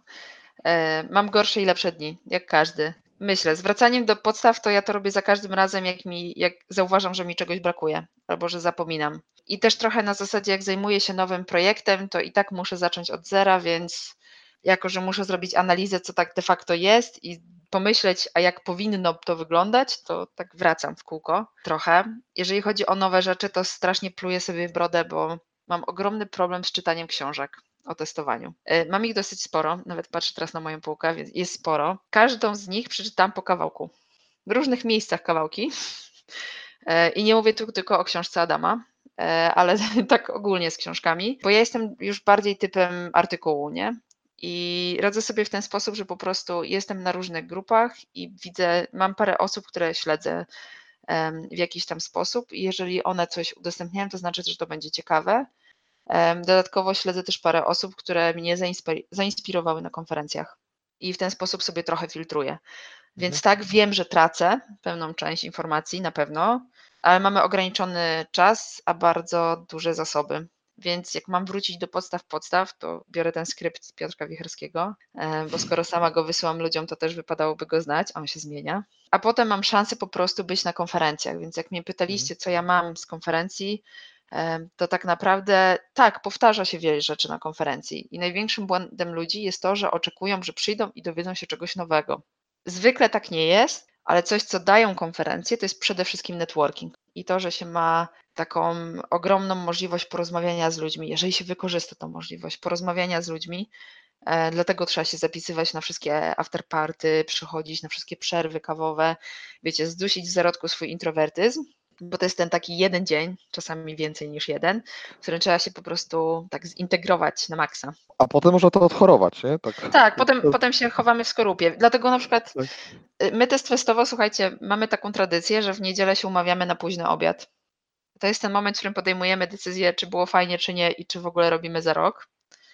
E, Mam gorsze i lepsze dni, jak każdy. Myślę, z wracaniem do podstaw to ja to robię za każdym razem, jak mi, jak zauważam, że mi czegoś brakuje albo że zapominam. I też trochę na zasadzie, jak zajmuję się nowym projektem, to i tak muszę zacząć od zera, więc jako, że muszę zrobić analizę, co tak de facto jest i pomyśleć, a jak powinno to wyglądać, to tak wracam w kółko trochę. Jeżeli chodzi o nowe rzeczy, to strasznie pluję sobie w brodę, bo mam ogromny problem z czytaniem książek o testowaniu. E, Mam ich dosyć sporo, nawet patrzę teraz na moją półkę, więc jest sporo. Każdą z nich przeczytałam po kawałku. W różnych miejscach kawałki. E, I nie mówię tu tylko o książce Adama, e, ale tak ogólnie z książkami, bo ja jestem już bardziej typem artykułu, nie? I radzę sobie w ten sposób, że po prostu jestem na różnych grupach i widzę, mam parę osób, które śledzę em, w jakiś tam sposób i jeżeli one coś udostępniają, to znaczy, że to będzie ciekawe. Em, Dodatkowo śledzę też parę osób, które mnie zainspir- zainspirowały na konferencjach i w ten sposób sobie trochę filtruję. Więc tak, wiem, że tracę pewną część informacji na pewno, ale mamy ograniczony czas, a bardzo duże zasoby. Więc jak mam wrócić do podstaw podstaw, to biorę ten skrypt Piotrka Wicherskiego, e, bo skoro sama go wysyłam ludziom, to też wypadałoby go znać, a on się zmienia. A potem mam szansę po prostu być na konferencjach, więc jak mnie pytaliście, co ja mam z konferencji, e, to tak naprawdę tak, powtarza się wiele rzeczy na konferencji i największym błędem ludzi jest to, że oczekują, że przyjdą i dowiedzą się czegoś nowego. Zwykle tak nie jest, ale coś, co dają konferencje, to jest przede wszystkim networking i to, że się ma taką ogromną możliwość porozmawiania z ludźmi, jeżeli się wykorzysta tą możliwość porozmawiania z ludźmi, e, dlatego trzeba się zapisywać na wszystkie afterparty, przychodzić na wszystkie przerwy kawowe, wiecie, zdusić w zarodku swój introwertyzm, bo to jest ten taki jeden dzień, czasami więcej niż jeden, w którym trzeba się po prostu tak zintegrować na maksa. A potem można to odchorować, nie? Tak. Tak, potem, potem się chowamy w skorupie. Dlatego na przykład Tak. y, my test festowo, słuchajcie, mamy taką tradycję, że w niedzielę się umawiamy na późny obiad. To jest ten moment, w którym podejmujemy decyzję, czy było fajnie, czy nie i czy w ogóle robimy za rok.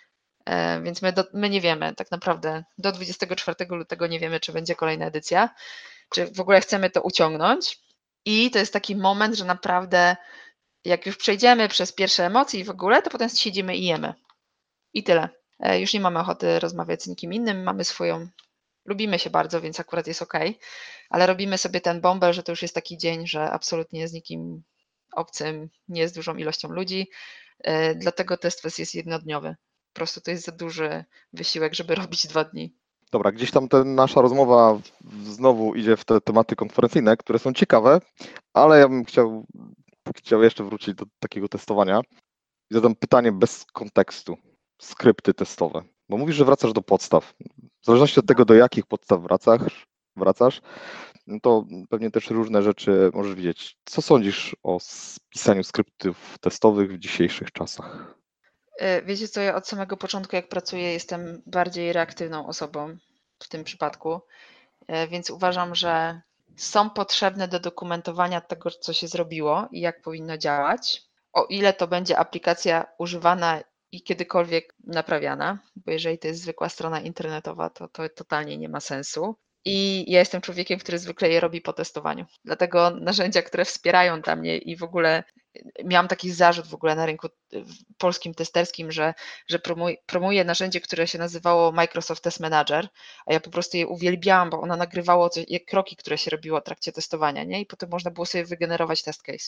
E, Więc my, do, my nie wiemy tak naprawdę. Do dwudziestego czwartego lutego nie wiemy, czy będzie kolejna edycja, czy w ogóle chcemy to uciągnąć. I to jest taki moment, że naprawdę jak już przejdziemy przez pierwsze emocje i w ogóle, to potem siedzimy i jemy. I tyle. E, Już nie mamy ochoty rozmawiać z nikim innym, mamy swoją, lubimy się bardzo, więc akurat jest ok, ale robimy sobie ten bąbel, że to już jest taki dzień, że absolutnie z nikim obcym, nie z dużą ilością ludzi, e, dlatego test fest jest jednodniowy. Po prostu to jest za duży wysiłek, żeby robić dwa dni. Dobra, gdzieś tam ta nasza rozmowa w- znowu idzie w te tematy konferencyjne, które są ciekawe, ale ja bym chciał, chciał jeszcze wrócić do takiego testowania i zadam pytanie bez kontekstu. Skrypty testowe. Bo mówisz, że wracasz do podstaw. W zależności od tego, do jakich podstaw wracasz, wracasz, no to pewnie też różne rzeczy możesz widzieć. Co sądzisz o s- pisaniu skryptów testowych w dzisiejszych czasach? E, Wiecie co, ja od samego początku, jak pracuję, jestem bardziej reaktywną osobą w tym przypadku, e, więc uważam, że są potrzebne do dokumentowania tego, co się zrobiło i jak powinno działać. O ile to będzie aplikacja używana i kiedykolwiek naprawiana, bo jeżeli to jest zwykła strona internetowa, to to totalnie nie ma sensu. I ja jestem człowiekiem, który zwykle je robi po testowaniu. Dlatego narzędzia, które wspierają dla mnie i w ogóle miałam taki zarzut w ogóle na rynku polskim testerskim, że, że promuję, promuję narzędzie, które się nazywało Microsoft Test Manager, a ja po prostu je uwielbiałam, bo ono nagrywało coś, kroki, które się robiło w trakcie testowania, nie? I potem można było sobie wygenerować test case.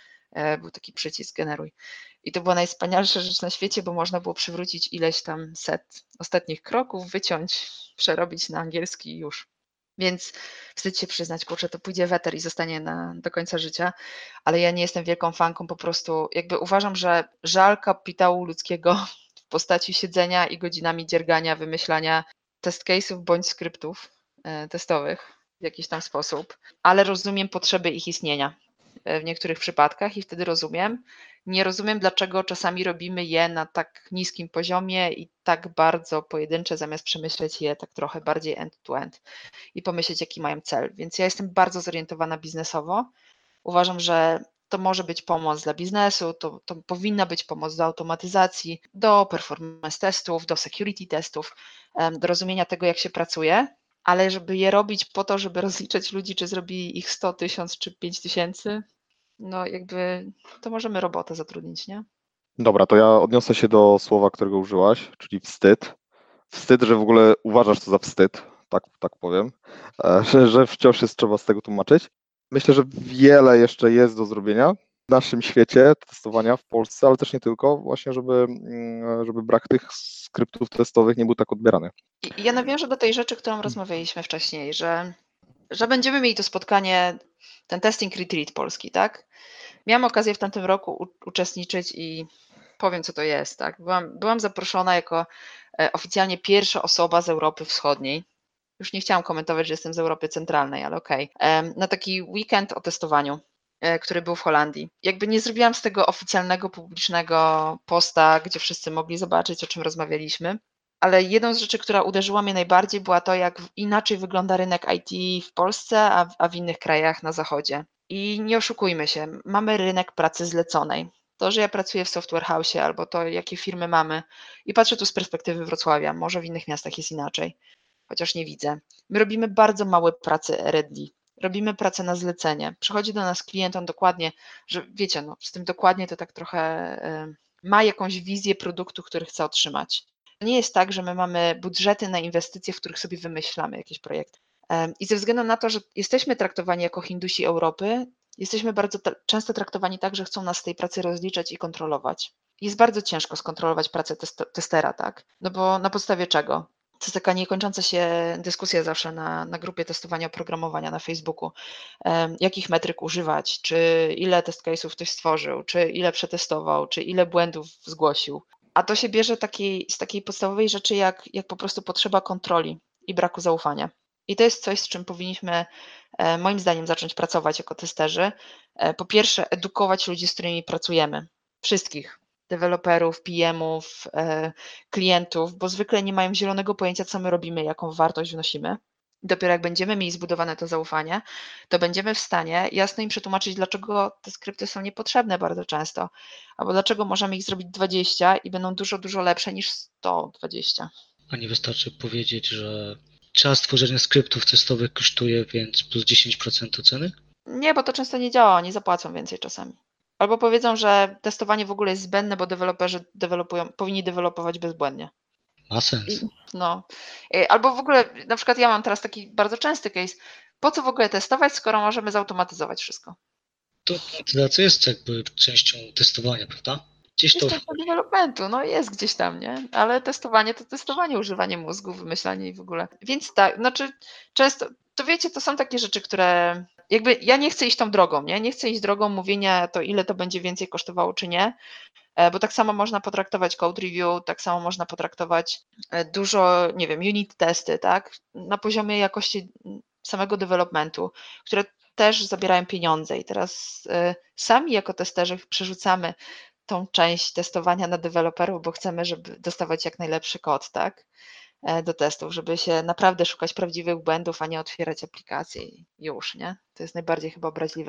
Był taki przycisk generuj. I to była najwspanialsza rzecz na świecie, bo można było przywrócić ileś tam set ostatnich kroków, wyciąć, przerobić na angielski i już. Więc wstyd się przyznać, kurczę, to pójdzie weter i zostanie na, do końca życia, ale ja nie jestem wielką fanką, po prostu jakby uważam, że żal kapitału ludzkiego w postaci siedzenia i godzinami dziergania, wymyślania test case'ów bądź skryptów e, testowych w jakiś tam sposób, ale rozumiem potrzeby ich istnienia w niektórych przypadkach i wtedy rozumiem. Nie rozumiem, dlaczego czasami robimy je na tak niskim poziomie i tak bardzo pojedyncze, zamiast przemyśleć je tak trochę bardziej end-to-end i pomyśleć, jaki mają cel. Więc ja jestem bardzo zorientowana biznesowo. Uważam, że to może być pomoc dla biznesu, to, to powinna być pomoc do automatyzacji, do performance testów, do security testów, do rozumienia tego, jak się pracuje, ale żeby je robić po to, żeby rozliczać ludzi, czy zrobili ich sto, tysiąc czy pięć tysięcy, no jakby to możemy robotę zatrudnić, nie? Dobra, to ja odniosę się do słowa, którego użyłaś, czyli wstyd. Wstyd, że w ogóle uważasz to za wstyd, tak, tak powiem, że, że wciąż jest trzeba z tego tłumaczyć. Myślę, że wiele jeszcze jest do zrobienia w naszym świecie testowania w Polsce, ale też nie tylko, właśnie żeby, żeby brak tych skryptów testowych nie był tak odbierany. I ja nawiążę do tej rzeczy, którą rozmawialiśmy wcześniej, że, że będziemy mieli to spotkanie, ten testing retreat polski, tak? Miałam okazję w tamtym roku u, uczestniczyć i powiem, co to jest, tak? Byłam, byłam zaproszona jako oficjalnie pierwsza osoba z Europy Wschodniej. Już nie chciałam komentować, że jestem z Europy Centralnej, ale okej. Okay. Na taki weekend o testowaniu, który był w Holandii. Jakby nie zrobiłam z tego oficjalnego, publicznego posta, gdzie wszyscy mogli zobaczyć, o czym rozmawialiśmy. Ale jedną z rzeczy, która uderzyła mnie najbardziej, była to, jak inaczej wygląda rynek I T w Polsce, a w, a w innych krajach na zachodzie. I nie oszukujmy się, mamy rynek pracy zleconej. To, że ja pracuję w Software House albo to, jakie firmy mamy i patrzę tu z perspektywy Wrocławia, może w innych miastach jest inaczej, chociaż nie widzę. My robimy bardzo małe prace R and D, robimy pracę na zlecenie. Przychodzi do nas klient, on dokładnie, że wiecie, no, z tym dokładnie to tak trochę y, ma jakąś wizję produktu, który chce otrzymać. Nie jest tak, że my mamy budżety na inwestycje, w których sobie wymyślamy jakieś projekty. I ze względu na to, że jesteśmy traktowani jako Hindusi Europy, jesteśmy bardzo tra- często traktowani tak, że chcą nas z tej pracy rozliczać i kontrolować. Jest bardzo ciężko skontrolować pracę test- testera, tak? No bo na podstawie czego? To jest taka niekończąca się dyskusja zawsze na, na grupie testowania oprogramowania na Facebooku. Um, jakich metryk używać, czy ile test case'ów ktoś stworzył, czy ile przetestował, czy ile błędów zgłosił. A to się bierze takiej, z takiej podstawowej rzeczy, jak, jak po prostu potrzeba kontroli i braku zaufania. I to jest coś, z czym powinniśmy moim zdaniem zacząć pracować jako testerzy. Po pierwsze, edukować ludzi, z którymi pracujemy. Wszystkich. Deweloperów, P M-ów, klientów, bo zwykle nie mają zielonego pojęcia, co my robimy, jaką wartość wnosimy. Dopiero jak będziemy mieli zbudowane to zaufanie, to będziemy w stanie jasno im przetłumaczyć, dlaczego te skrypty są niepotrzebne bardzo często, albo dlaczego możemy ich zrobić dwadzieścia i będą dużo, dużo lepsze niż sto dwadzieścia. A nie wystarczy powiedzieć, że czas tworzenia skryptów testowych kosztuje, więc plus dziesięć procent ceny? Nie, bo to często nie działa, oni zapłacą więcej czasami. Albo powiedzą, że testowanie w ogóle jest zbędne, bo deweloperzy dewelopują, powinni dewelopować bezbłędnie. Ma sens. I, no. Albo w ogóle, na przykład ja mam teraz taki bardzo częsty case, po co w ogóle testować, skoro możemy zautomatyzować wszystko? To automatyzacja jest jakby częścią testowania, prawda? Gdzieś Jest to... częścią developmentu, no jest gdzieś tam, nie? Ale testowanie to testowanie, używanie mózgu, wymyślanie i w ogóle. Więc tak, znaczy często, to wiecie, to są takie rzeczy, które jakby ja nie chcę iść tą drogą, nie? Nie chcę iść drogą mówienia to, ile to będzie więcej kosztowało, czy nie, bo tak samo można potraktować code review, tak samo można potraktować dużo, nie wiem, unit testy, tak? Na poziomie jakości samego developmentu, które też zabierają pieniądze i teraz y, sami jako testerzy przerzucamy tą część testowania na deweloperów, bo chcemy, żeby dostawać jak najlepszy kod, tak, do testów, żeby się naprawdę szukać prawdziwych błędów, a nie otwierać aplikacje i już, nie? To jest najbardziej chyba obraźliwe dla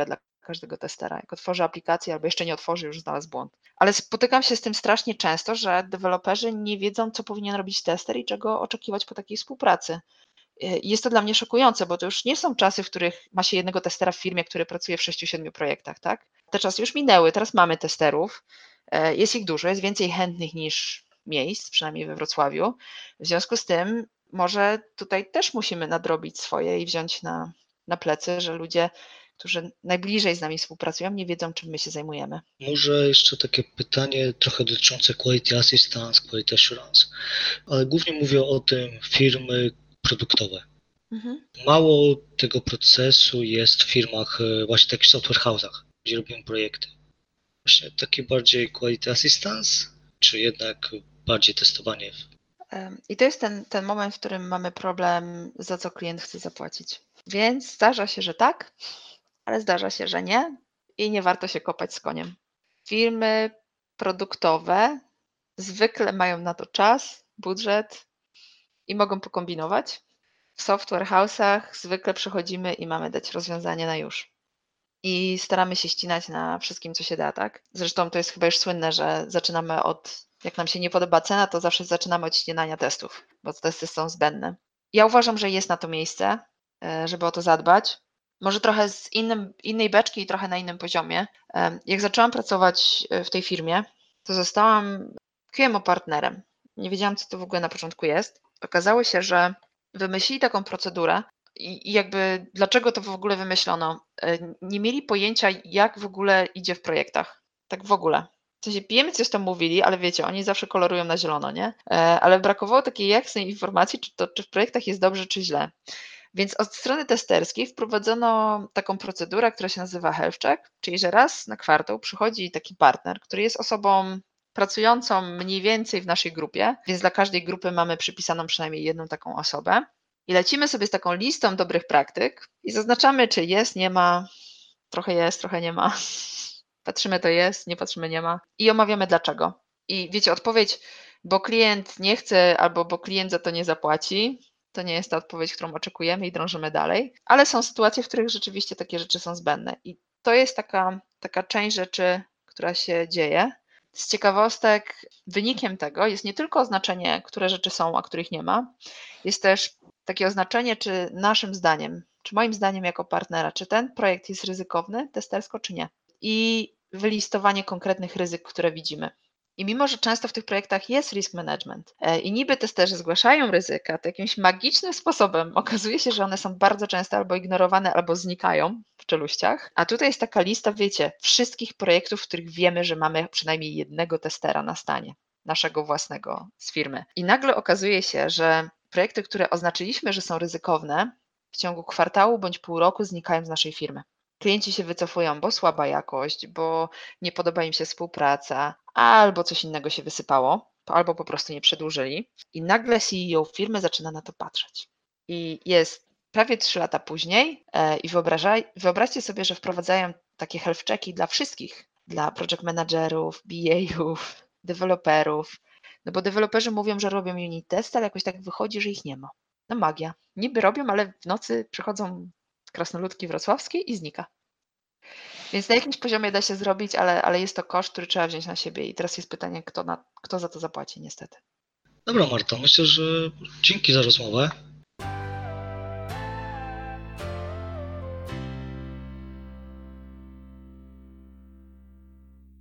każdego testera. Jak otworzy aplikację albo jeszcze nie otworzy, już znalazł błąd. Ale spotykam się z tym strasznie często, że deweloperzy nie wiedzą, co powinien robić tester i czego oczekiwać po takiej współpracy. Jest to dla mnie szokujące, bo to już nie są czasy, w których ma się jednego testera w firmie, który pracuje w sześciu, siedmiu projektach, tak? Te czasy już minęły, teraz mamy testerów, jest ich dużo, jest więcej chętnych niż miejsc, przynajmniej we Wrocławiu. W związku z tym może tutaj też musimy nadrobić swoje i wziąć na, na plecy, że ludzie, którzy najbliżej z nami współpracują, nie wiedzą, czym my się zajmujemy. Może jeszcze takie pytanie trochę dotyczące Quality Assistance, Quality Assurance, ale głównie mówię o tym firmy produktowe. Mhm. Mało tego procesu jest w firmach, właśnie takich software house'ach, gdzie robimy projekty. Właśnie taki bardziej Quality Assistance, czy jednak bardziej testowanie? I to jest ten, ten moment, w którym mamy problem, za co klient chce zapłacić. Więc zdarza się, że tak, ale zdarza się, że nie i nie warto się kopać z koniem. Firmy produktowe zwykle mają na to czas, budżet i mogą pokombinować. W software house'ach zwykle przychodzimy i mamy dać rozwiązanie na już. I staramy się ścinać na wszystkim, co się da, tak? Zresztą to jest chyba już słynne, że zaczynamy od, jak nam się nie podoba cena, to zawsze zaczynamy od ścinania testów, bo testy są zbędne. Ja uważam, że jest na to miejsce, żeby o to zadbać. Może trochę z innym, innej beczki i trochę na innym poziomie. Jak zaczęłam pracować w tej firmie, to zostałam Q M O partnerem. Nie wiedziałam, co to w ogóle na początku jest. Okazało się, że wymyślili taką procedurę i, i jakby dlaczego to w ogóle wymyślono. Nie mieli pojęcia, jak w ogóle idzie w projektach. Tak w ogóle. W sensie pijemy coś tam mówili, ale wiecie, oni zawsze kolorują na zielono, nie? Ale brakowało takiej jasnej informacji, czy, to, czy w projektach jest dobrze, czy źle. Więc od strony testerskiej wprowadzono taką procedurę, która się nazywa health check, czyli że raz na kwartał przychodzi taki partner, który jest osobą pracującą mniej więcej w naszej grupie, więc dla każdej grupy mamy przypisaną przynajmniej jedną taką osobę i lecimy sobie z taką listą dobrych praktyk i zaznaczamy, czy jest, nie ma, trochę jest, trochę nie ma, patrzymy, to jest, nie patrzymy, nie ma i omawiamy dlaczego. I wiecie, odpowiedź, bo klient nie chce albo bo klient za to nie zapłaci, to nie jest ta odpowiedź, którą oczekujemy i drążymy dalej, ale są sytuacje, w których rzeczywiście takie rzeczy są zbędne i to jest taka, taka część rzeczy, która się dzieje. Z ciekawostek wynikiem tego jest nie tylko oznaczenie, które rzeczy są, a których nie ma, jest też takie oznaczenie, czy naszym zdaniem, czy moim zdaniem jako partnera, czy ten projekt jest ryzykowny testersko, czy nie. I wylistowanie konkretnych ryzyk, które widzimy. I mimo, że często w tych projektach jest risk management i niby testerzy zgłaszają ryzyka, to jakimś magicznym sposobem okazuje się, że one są bardzo często albo ignorowane, albo znikają w czeluściach. A tutaj jest taka lista, wiecie, wszystkich projektów, w których wiemy, że mamy przynajmniej jednego testera na stanie, naszego własnego z firmy. I nagle okazuje się, że projekty, które oznaczyliśmy, że są ryzykowne, w ciągu kwartału bądź pół roku znikają z naszej firmy. Klienci się wycofują, bo słaba jakość, bo nie podoba im się współpraca, albo coś innego się wysypało, albo po prostu nie przedłużyli. I nagle C E O firmy zaczyna na to patrzeć. I jest prawie trzy lata później i wyobraźcie sobie, że wprowadzają takie health checki dla wszystkich, dla project managerów, B A-ów, deweloperów, no bo deweloperzy mówią, że robią unit test, ale jakoś tak wychodzi, że ich nie ma. No magia. Niby robią, ale w nocy przychodzą krasnoludki wrocławskie i znika. Więc na jakimś poziomie da się zrobić, ale, ale jest to koszt, który trzeba wziąć na siebie i teraz jest pytanie, kto, na, kto za to zapłaci niestety. Dobra Marta, myślę, że dzięki za rozmowę.